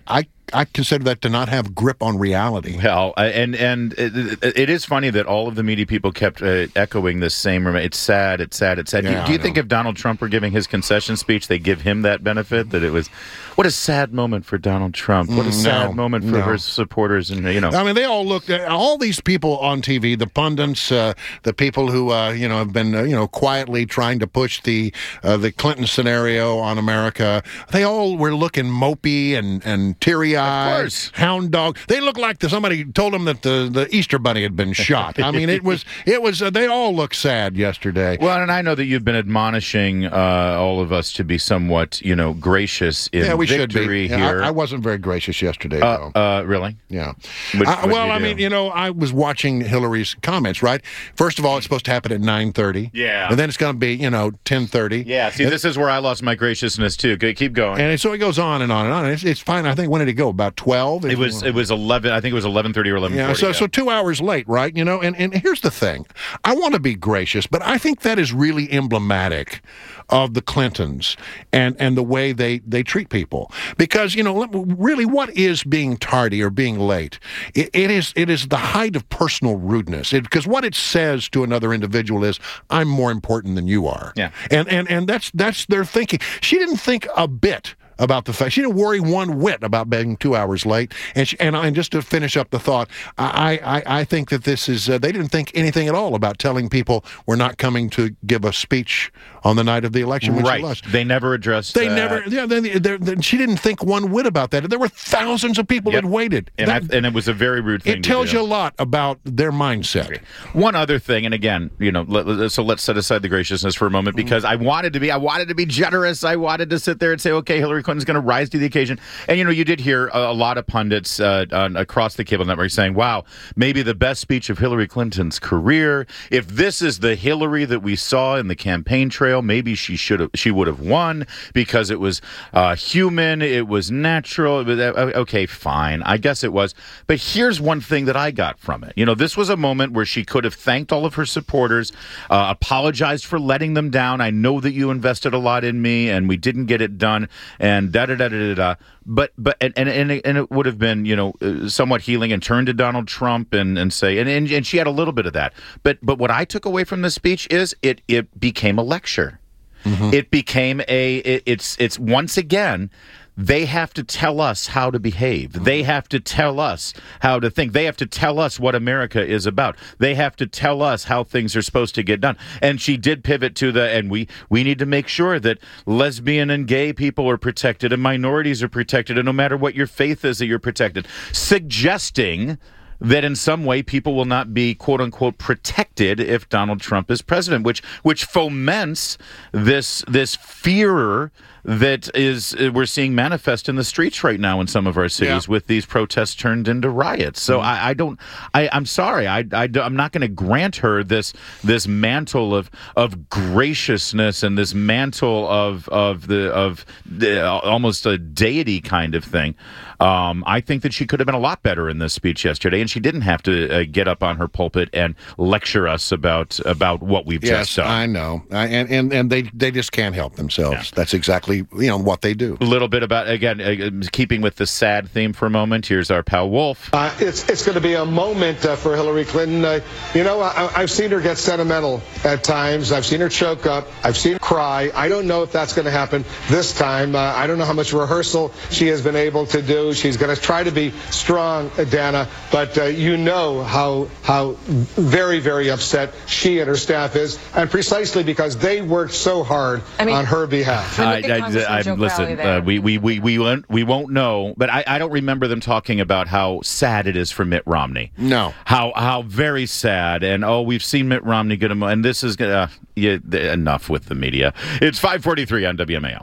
I consider that to not have grip on reality. Well, and and it, it is funny that all of the media people kept uh, echoing this same. It's sad. It's sad. It's sad. Yeah, do, do you think if Donald Trump were giving his concession speech, they give him that benefit? That it was, what a sad moment for Donald Trump. What a sad no, moment for no. her supporters, and you know. I mean, they all looked at all these people on T V, the pundits, uh, the people who uh, you know have been uh, you know quietly trying to push the uh, the Clinton scenario on America. They all were looking mopey and and teary eyed, hound dog. They looked like the, somebody told them that the, the Easter Bunny had been shot. I mean, it was it was. Uh, they all looked sad yesterday. Well, and I know that you've been admonishing uh, all of us to be somewhat, you know, gracious in yeah, we victory should be. here. Yeah, I, I wasn't very gracious yesterday, uh, though. Uh, really? Yeah. What, uh, what well, you I do? mean, you know, I was watching Hillary's comments, right? First of all, it's supposed to happen at nine thirty. Yeah. And then it's going to be, you know, ten thirty. Yeah, see, and, this is where I lost my graciousness, too. Okay, keep going. And so it goes on and on and on. And it's, it's fine. I think, when did it go? About twelve? It was it was eleven. I think it was eleven thirty or eleven forty. Yeah, so, yeah. so two hours late, right? You know, and, and here's the thing. I want to be gracious, but I think that is really emblematic of the Clintons and, and the way they, they treat people. Because, you know, really, what is being tardy or being late? It, it is it is the height of personal rudeness. It, because what it says to another individual is, I'm more important than you are. Yeah. And, and, and that's, that's their thinking. She didn't think a bit about the fact. She didn't worry one whit about being two hours late. And she, and, I, and just to finish up the thought, I I, I think that this is, uh, they didn't think anything at all about telling people we're not coming to give a speech on the night of the election when right. she lost. They never addressed They that. never, yeah, they, they, they, she didn't think one whit about that. There were thousands of people Yep. that waited. And, That- I, and it was a very rude thing it to tells do. you a lot about their mindset. One other thing, and again, you know, let, let- so let's set aside the graciousness for a moment because I wanted to be, I wanted to be generous. I wanted to sit there and say, okay, Hillary Clinton's going to rise to the occasion. And you know, you did hear a, a lot of pundits uh, on, across the cable network saying, "Wow, maybe the best speech of Hillary Clinton's career. If this is the Hillary that we saw in the campaign trail, maybe she should have, she would have won because it was uh, human, it was natural." It was, uh, okay, fine, I guess it was. But here's one thing that I got from it. You know, this was a moment where she could have thanked all of her supporters, uh, apologized for letting them down. I know that you invested a lot in me, and we didn't get it done, and da da da da da da. But but and and and it, and it would have been, you know, somewhat healing and turn to Donald Trump and, and say and, and and she had a little bit of that. But but what I took away from this speech is it it became a lecture. Mm-hmm. It became a it, it's it's once again. They have to tell us how to behave. They have to tell us how to think. They have to tell us what America is about. They have to tell us how things are supposed to get done. And she did pivot to the, and we, we need to make sure that lesbian and gay people are protected and minorities are protected, and no matter what your faith is, that you're protected. Suggesting that in some way people will not be, quote unquote, protected if Donald Trump is president, which which foments this this fear that is we're seeing manifest in the streets right now in some of our cities yeah. with these protests turned into riots. So mm-hmm. I, I don't, I, I'm sorry, I, I, I'm not going to grant her this this mantle of of graciousness and this mantle of of the of the, almost a deity kind of thing. Um, I think that she could have been a lot better in this speech yesterday, and she didn't have to uh, get up on her pulpit and lecture us about about what we've yes, just done. I know, I, and and and they they just can't help themselves. Yeah. That's exactly you know what they do. A little bit about again, uh, keeping with the sad theme for a moment. Here's our pal Wolf. Uh, it's it's going to be a moment uh, for Hillary Clinton. Uh, you know, I, I've seen her get sentimental at times. I've seen her choke up. I've seen her cry. I don't know if that's going to happen this time. Uh, I don't know how much rehearsal she has been able to do. She's going to try to be strong, Dana, but uh, you know how how very, very upset she and her staff is, and precisely because they worked so hard I mean, on her behalf. I, I, I, listen, uh, we, we, we, we, won't, we won't know, but I, I don't remember them talking about how sad it is for Mitt Romney. No. How how very sad, and oh, we've seen Mitt Romney get him, and this is going to, uh, yeah, enough with the media. It's five forty-three on W M A L.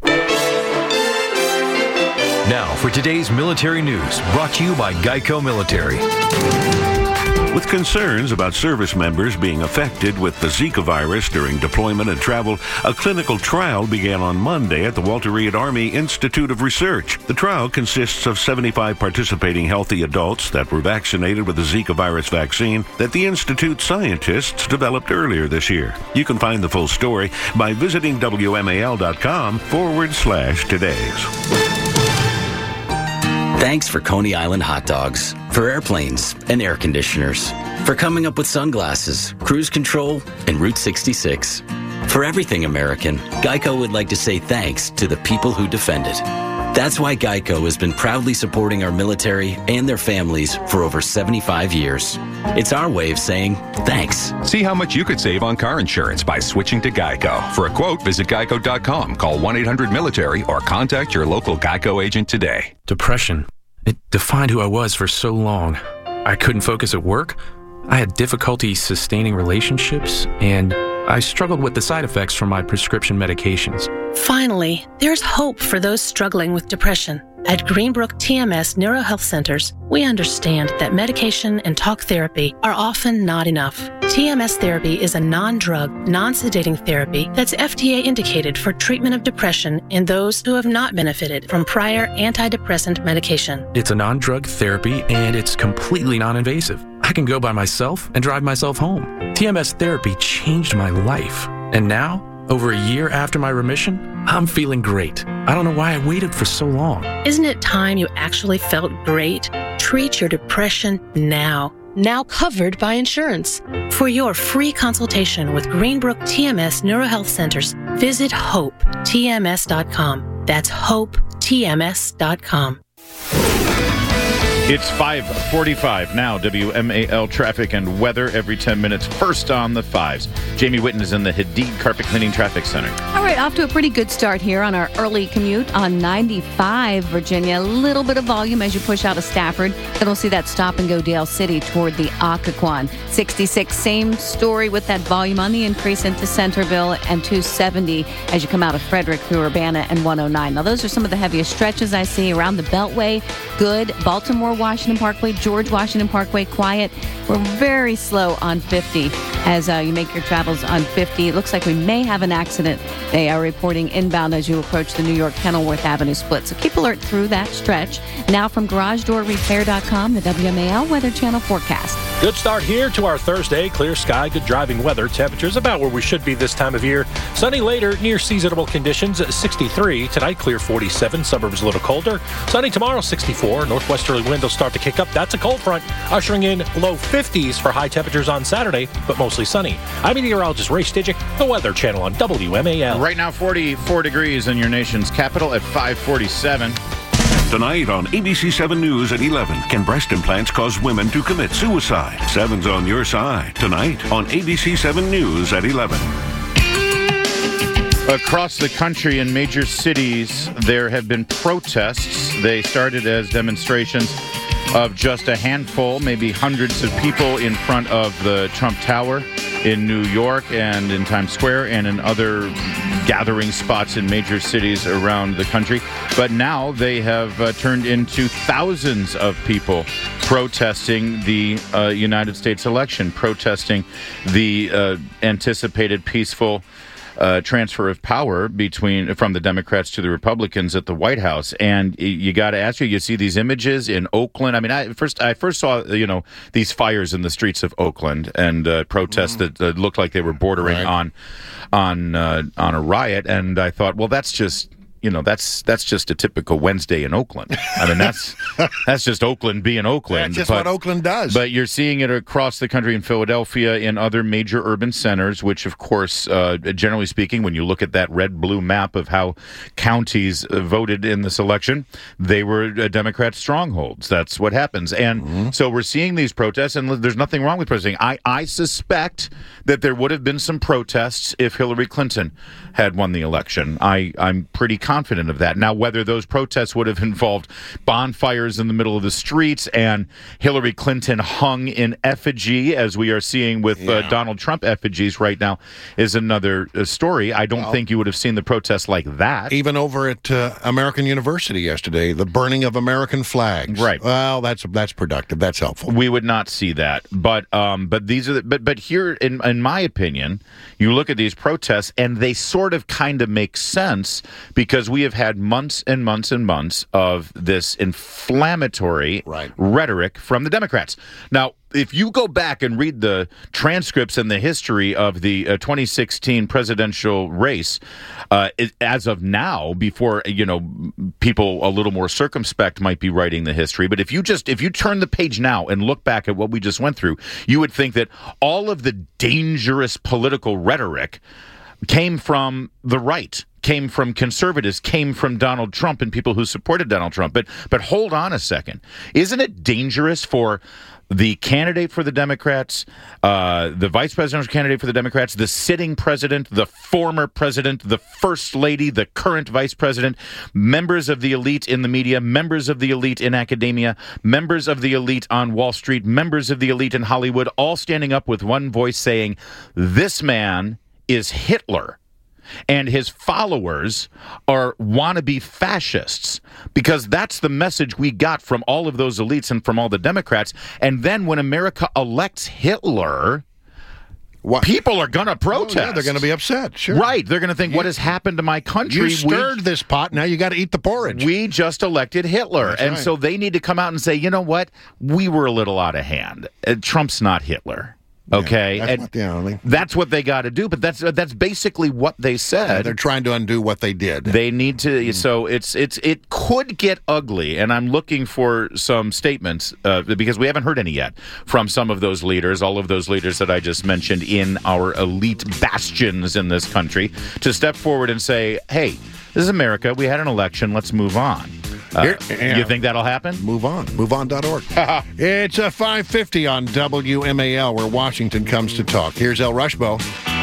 Now for today's military news, brought to you by Geico Military. With concerns about service members being affected with the Zika virus during deployment and travel, a clinical trial began on Monday at the Walter Reed Army Institute of Research. The trial consists of seventy-five participating healthy adults that were vaccinated with the Zika virus vaccine that the Institute scientists developed earlier this year. You can find the full story by visiting W M A L dot com forward slash today's. Thanks for Coney Island hot dogs, for airplanes and air conditioners, for coming up with sunglasses, cruise control, and Route sixty-six. For everything American, Geico would like to say thanks to the people who defend it. That's why Geico has been proudly supporting our military and their families for over seventy-five years. It's our way of saying thanks. See how much you could save on car insurance by switching to Geico. For a quote, visit geico dot com, call one eight hundred military, or contact your local Geico agent today. Depression. It defined who I was for so long. I couldn't focus at work. I had difficulty sustaining relationships, and I struggled with the side effects from my prescription medications. Finally, there's hope for those struggling with depression. At Greenbrook T M S Neurohealth Centers, we understand that medication and talk therapy are often not enough. T M S therapy is a non-drug, non-sedating therapy that's F D A indicated for treatment of depression in those who have not benefited from prior antidepressant medication. It's a non-drug therapy, and it's completely non-invasive. I can go by myself and drive myself home. T M S therapy changed my life. And now, over a year after my remission, I'm feeling great. I don't know why I waited for so long. Isn't it time you actually felt great? Treat your depression now. Now covered by insurance. For your free consultation with Greenbrook T M S Neurohealth Centers, visit hope T M S dot com. That's hope T M S dot com. It's five forty-five now. W M A L traffic and weather every ten minutes. First on the fives. Jamie Whitten is in the Hadid Carpet Cleaning Traffic Center. All right, off to a pretty good start here on our early commute on ninety-five, Virginia. A little bit of volume as you push out of Stafford. Then we'll see that stop and go Dale City toward the Occoquan. sixty-six, same story with that volume on the increase into Centerville, and two seventy as you come out of Frederick through Urbana and one oh nine. Now, those are some of the heaviest stretches I see around the Beltway. Good. Baltimore Washington Parkway, George Washington Parkway, quiet. We're very slow on fifty as uh, you make your travels on fifty. It looks like we may have an accident. They are reporting inbound as you approach the New York Kenilworth Avenue split. So keep alert through that stretch. Now from garage door repair dot com, the W M A L Weather Channel forecast. Good start here to our Thursday. Clear sky, good driving weather. Temperatures about where we should be this time of year. Sunny later, near seasonable conditions at sixty-three. Tonight, clear forty-seven. Suburbs a little colder. Sunny tomorrow, sixty-four. Northwesterly wind will start to kick up. That's a cold front, ushering in low fifties for high temperatures on Saturday, but mostly sunny. I'm meteorologist Ray Stidgick, the Weather Channel on W M A L. Right now, forty-four degrees in your nation's capital at five forty-seven. Tonight on A B C seven News at eleven, can breast implants cause women to commit suicide? Seven's on your side. Tonight on A B C seven News at eleven. Across the country in major cities, there have been protests. They started as demonstrations of just a handful, maybe hundreds of people in front of the Trump Tower in New York and in Times Square and in other gathering spots in major cities around the country. But now they have uh, turned into thousands of people protesting the uh, United States election, protesting the uh, anticipated peaceful Uh, transfer of power between from the Democrats to the Republicans at the White House. And you got to ask you, you see these images in Oakland. I mean, I first I first saw, you know, these fires in the streets of Oakland and uh, protests mm. that uh, looked like they were bordering right. on on uh, on a riot. And I thought, well, that's just, you know, that's that's just a typical Wednesday in Oakland. I mean, that's that's just Oakland being Oakland. That's just but, what Oakland does. But you're seeing it across the country in Philadelphia, in other major urban centers, which, of course, uh, generally speaking, when you look at that red-blue map of how counties uh, voted in this election, they were uh, Democrat strongholds. That's what happens. And mm-hmm. so we're seeing these protests, and there's nothing wrong with protesting. I, I suspect that there would have been some protests if Hillary Clinton had won the election. I, I'm pretty confident of that. Now, whether those protests would have involved bonfires in the middle of the streets and Hillary Clinton hung in effigy, as we are seeing with yeah. uh, Donald Trump effigies right now, is another uh, story. I don't well, think you would have seen the protests like that. Even over at uh, American University yesterday, the burning of American flags. Right. Well, that's that's productive. That's helpful. We would not see that. But um, but these are the, but but here, in in my opinion, you look at these protests and they sort of kind of make sense because we have had months and months and months of this inflammatory right. rhetoric from the Democrats. Now, if you go back and read the transcripts and the history of the uh, twenty sixteen presidential race, uh, it, as of now, before, you know, people a little more circumspect might be writing the history, but if you just, if you turn the page now and look back at what we just went through, you would think that all of the dangerous political rhetoric came from the right, came from conservatives, came from Donald Trump and people who supported Donald Trump. But but hold on a second. Isn't it dangerous for the candidate for the Democrats, uh, the vice presidential candidate for the Democrats, the sitting president, the former president, the first lady, the current vice president, members of the elite in the media, members of the elite in academia, members of the elite on Wall Street, members of the elite in Hollywood, all standing up with one voice saying, this man is Hitler, and his followers are wannabe fascists, because that's the message we got from all of those elites and from all the Democrats. And then when America elects Hitler, what? people are going to protest. Oh, yeah, they're going to be upset. Sure. Right. They're going to think, you, what has happened to my country? You stirred we, this pot. Now you got to eat the porridge. We just elected Hitler. That's and right. So they need to come out and say, you know what? We were a little out of hand. Uh, Trump's not Hitler. Okay, yeah, that's, and what, you know, that's what they got to do. But that's uh, that's basically what they said. Yeah, they're trying to undo what they did. They need to. Mm. So it's it's it could get ugly, and I'm looking for some statements uh, because we haven't heard any yet from some of those leaders, all of those leaders that I just mentioned in our elite bastions in this country, to step forward and say, "Hey, this is America. We had an election. Let's move on." Uh, Here, yeah. You think that'll happen? Move on. move on dot org. It's a five fifty on W M A L, where Washington comes to talk. Here's El Rushbo.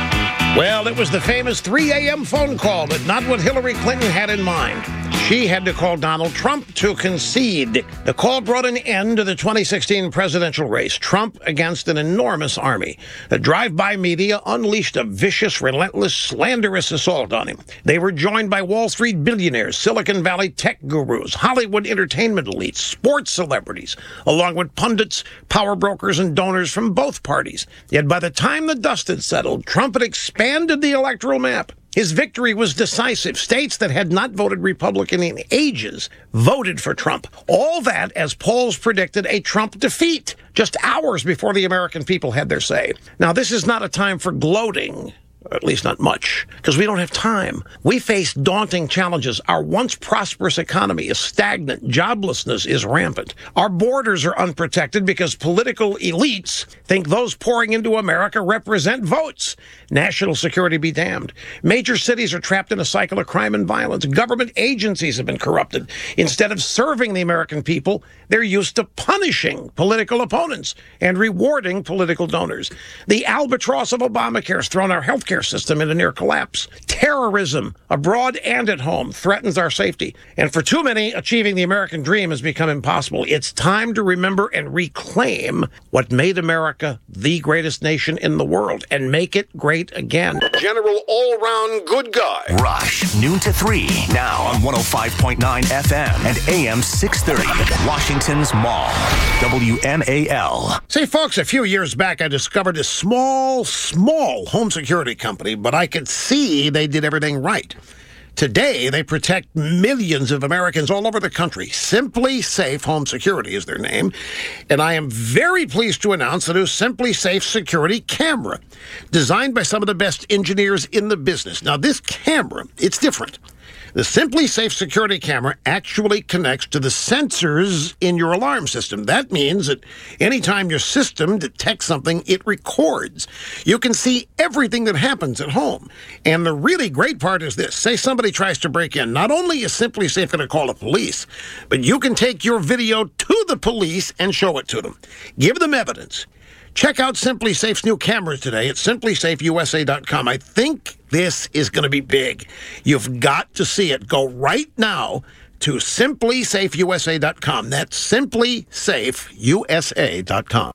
Well, it was the famous three a.m. phone call, but not what Hillary Clinton had in mind. She had to call Donald Trump to concede. The call brought an end to the twenty sixteen presidential race. Trump against an enormous army. The drive-by media unleashed a vicious, relentless, slanderous assault on him. They were joined by Wall Street billionaires, Silicon Valley tech gurus, Hollywood entertainment elites, sports celebrities, along with pundits, power brokers, and donors from both parties. Yet by the time the dust had settled, Trump had expanded the electoral map. His victory was decisive. States that had not voted Republican in ages voted for Trump. All that, as polls predicted, a Trump defeat, just hours before the American people had their say. Now, this is not a time for gloating. At least not much, because we don't have time. We face daunting challenges. Our once prosperous economy is stagnant. Joblessness is rampant. Our borders are unprotected because political elites think those pouring into America represent votes. National security be damned. Major cities are trapped in a cycle of crime and violence. Government agencies have been corrupted. Instead of serving the American people, they're used to punishing political opponents and rewarding political donors. The albatross of Obamacare has thrown our health care system into near collapse. Terrorism, abroad and at home, threatens our safety. And for too many, achieving the American dream has become impossible. It's time to remember and reclaim what made America the greatest nation in the world and make it great again. General all-round good guy. Rush, noon to three, now on one oh five point nine F M and A M six thirty. Washington's Mall. W M A L. Say, folks, a few years back, I discovered a small, small home security company, but I could see they did everything right. Today, they protect millions of Americans all over the country. Simply Safe Home Security is their name. And I am very pleased to announce the new Simply Safe Security camera, designed by some of the best engineers in the business. Now, this camera, it's different. The Simply Safe security camera actually connects to the sensors in your alarm system. That means that anytime your system detects something, it records. You can see everything that happens at home. And the really great part is this. Say somebody tries to break in. Not only is Simply Safe going to call the police, but you can take your video to the police and show it to them. Give them evidence. Check out Simply Safe's new cameras today at simply safe U S A dot com. I think this is going to be big. You've got to see it. Go right now to simply safe U S A dot com. That's simply safe U S A dot com.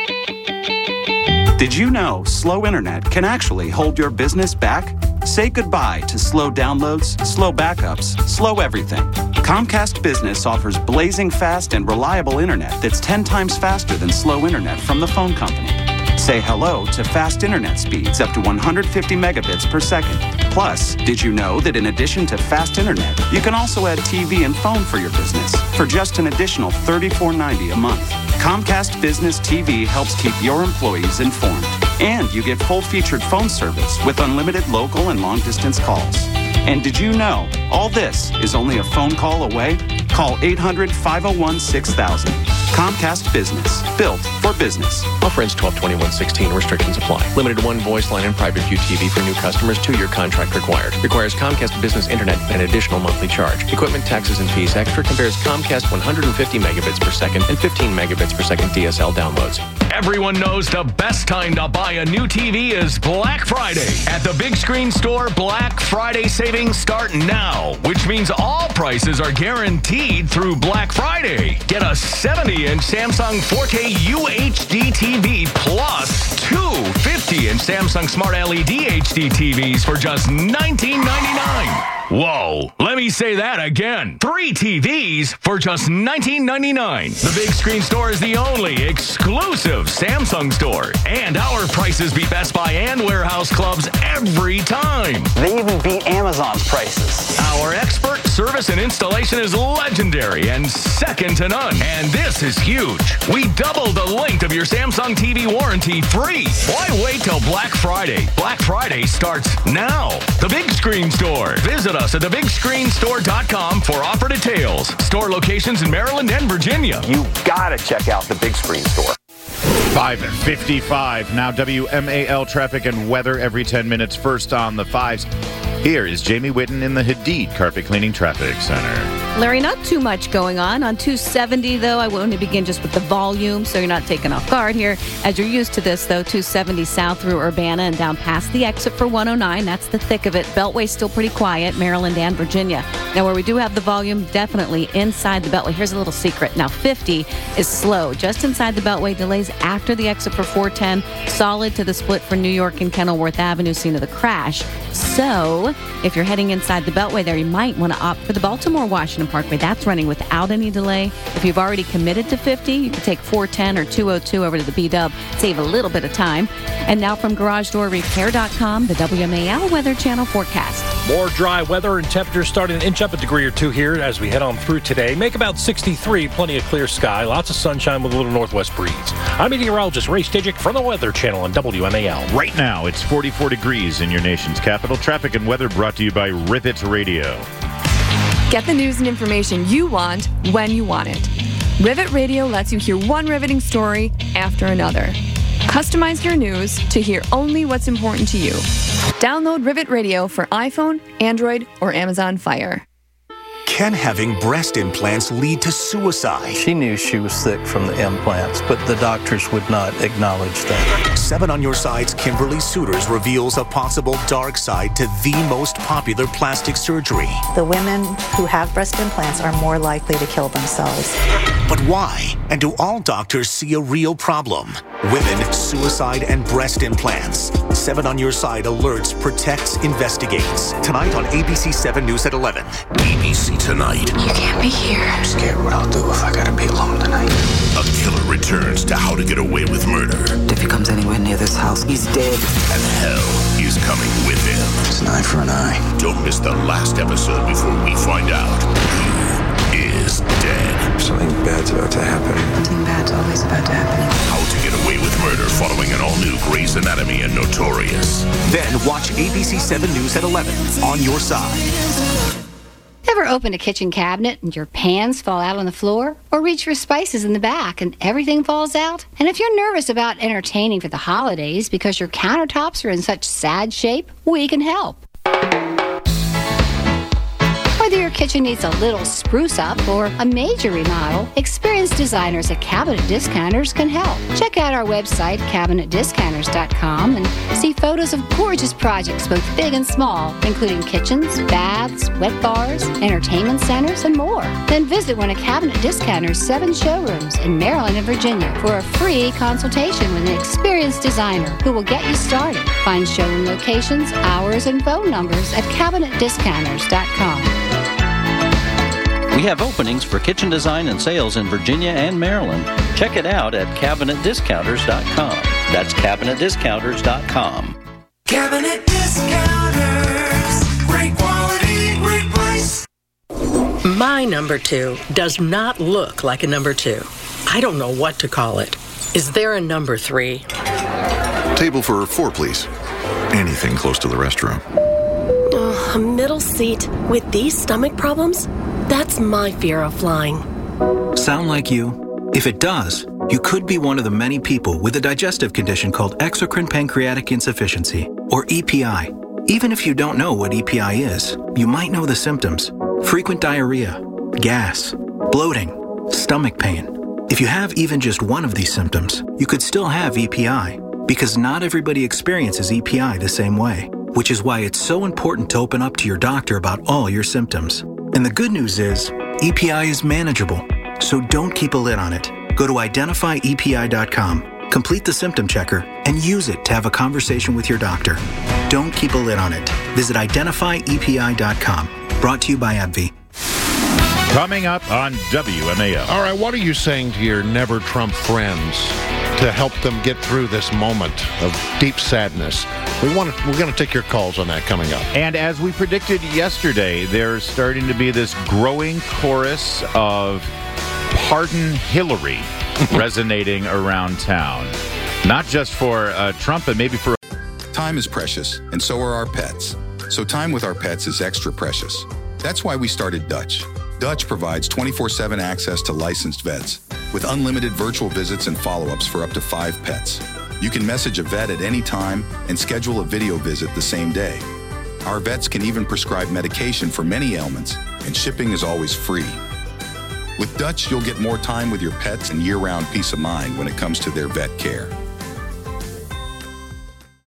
Did you know slow internet can actually hold your business back? Say goodbye to slow downloads, slow backups, slow everything. Comcast Business offers blazing fast and reliable internet that's ten times faster than slow internet from the phone company. Say hello to fast internet speeds up to one hundred fifty megabits per second. Plus, did you know that in addition to fast internet, you can also add T V and phone for your business for just an additional thirty-four ninety a month? Comcast Business T V helps keep your employees informed. And you get full-featured phone service with unlimited local and long-distance calls. And did you know all this is only a phone call away? Call eight hundred, five oh one, six thousand. Comcast Business. Built for business. Offer ends twelve twenty-one sixteen. Restrictions apply. Limited to one voice line and private view T V for new customers. Two-year contract required. Requires Comcast Business Internet and additional monthly charge. Equipment, taxes, and fees extra. Compares Comcast one hundred fifty megabits per second and fifteen megabits per second D S L downloads. Everyone knows the best time to buy a new T V is Black Friday. At the Big Screen Store, Black Friday savings start now, which means all prices are guaranteed through Black Friday. Get a seventy-inch Samsung four K U H D T V plus two fifty-inch Samsung Smart L E D H D T Vs for just nineteen ninety-nine. Whoa, let me say that again. Three T Vs for just nineteen ninety-nine. The Big Screen Store is the only exclusive Samsung store. And our prices beat Best Buy and warehouse clubs every time. They even beat Amazon's prices. Our expert service and installation is legendary and second to none. And this is huge. We doubled the length of your Samsung T V warranty free. Why wait till Black Friday? Black Friday starts now. The Big Screen Store. Visit us at the big screen store dot com for offer details. Store locations in Maryland and Virginia. You gotta check out the Big Screen Store. five fifty-five. Now W M A L traffic and weather every ten minutes. First on the fives. Here is Jamie Whitten in the Hadid Carpet Cleaning Traffic Center. Larry, not too much going on. On two seventy, though, I want to begin just with the volume, so you're not taken off guard here. As you're used to this, though, two seventy south through Urbana and down past the exit for one oh nine. That's the thick of it. Beltway's still pretty quiet, Maryland and Virginia. Now, where we do have the volume, definitely inside the Beltway. Here's a little secret. Now, fifty is slow. Just inside the Beltway, delays after the exit for four ten. Solid to the split for New York and Kenilworth Avenue, scene of the crash. So, if you're heading inside the Beltway there, you might want to opt for the Baltimore-Washington Parkway. That's running without any delay. If you've already committed to fifty, you can take four ten or two oh two over to the B-Dub. Save a little bit of time. And now from Garage Door Repair dot com, the W M A L Weather Channel forecast. More dry weather and temperatures starting to inch up a degree or two here as we head on through today. Make about sixty-three, plenty of clear sky, lots of sunshine with a little northwest breeze. I'm meteorologist Ray Stidgick from the Weather Channel on W M A L. Right now, it's forty-four degrees in your nation's capital. Traffic and weather brought to you by Rivet Radio. Get the news and information you want when you want it. Rivet Radio lets you hear one riveting story after another. Customize your news to hear only what's important to you. Download Rivet Radio for iPhone, Android, or Amazon Fire. Can having breast implants lead to suicide? She knew she was sick from the implants, but the doctors would not acknowledge that. Seven on Your Side's Kimberly Suiters reveals a possible dark side to the most popular plastic surgery. The women who have breast implants are more likely to kill themselves. But why? And do all doctors see a real problem? Women, suicide, and breast implants. Seven on Your Side alerts, protects, investigates. Tonight on A B C seven News at eleven. A B C Tonight. You can't be here. I'm scared what I'll do if I gotta be alone tonight. A killer returns to How to Get Away with Murder. If he comes anywhere near this house, he's dead. And hell is coming with him. It's an eye for an eye. Don't miss the last episode before we find out who is dead. Something bad's about to happen. Something bad's always about to happen. How to Get Away with Murder, following an all-new Grey's Anatomy and Notorious. Then watch A B C seven News at eleven on Your Side. Ever open a kitchen cabinet and your pans fall out on the floor? Or reach for spices in the back and everything falls out? And if you're nervous about entertaining for the holidays because your countertops are in such sad shape, we can help. Whether your kitchen needs a little spruce up or a major remodel, experienced designers at Cabinet Discounters can help. Check out our website, cabinet discounters dot com, and see photos of gorgeous projects, both big and small, including kitchens, baths, wet bars, entertainment centers, and more. Then visit one of Cabinet Discounters' seven showrooms in Maryland and Virginia for a free consultation with an experienced designer who will get you started. Find showroom locations, hours, and phone numbers at cabinet discounters dot com. We have openings for kitchen design and sales in Virginia and Maryland. Check it out at cabinet discounters dot com. That's cabinet discounters dot com. Cabinet Discounters. Great quality, great price. My number two does not look like a number two. I don't know what to call it. Is there a number three? Table for four, please. Anything close to the restroom. Uh, a middle seat with these stomach problems? That's my fear of flying. Sound like you? If it does, you could be one of the many people with a digestive condition called exocrine pancreatic insufficiency, or E P I. Even if you don't know what E P I is, you might know the symptoms: frequent diarrhea, gas, bloating, stomach pain. If you have even just one of these symptoms, you could still have E P I, because not everybody experiences E P I the same way, which is why it's so important to open up to your doctor about all your symptoms. And the good news is, E P I is manageable, so don't keep a lid on it. Go to identify E P I dot com, complete the symptom checker, and use it to have a conversation with your doctor. Don't keep a lid on it. Visit identify E P I dot com. Brought to you by AbbVie. Coming up on W M A L. All right, what are you saying to your Never Trump friends to help them get through this moment of deep sadness? We want to, we're going to take your calls on that coming up. And as we predicted yesterday, there's starting to be this growing chorus of Pardon Hillary resonating around town. Not just for uh, Trump, but maybe for... Time is precious, and so are our pets. So time with our pets is extra precious. That's why we started Dutch. Dutch provides twenty-four seven access to licensed vets with unlimited virtual visits and follow-ups for up to five pets. You can message a vet at any time and schedule a video visit the same day. Our vets can even prescribe medication for many ailments, and shipping is always free. With Dutch, you'll get more time with your pets and year-round peace of mind when it comes to their vet care.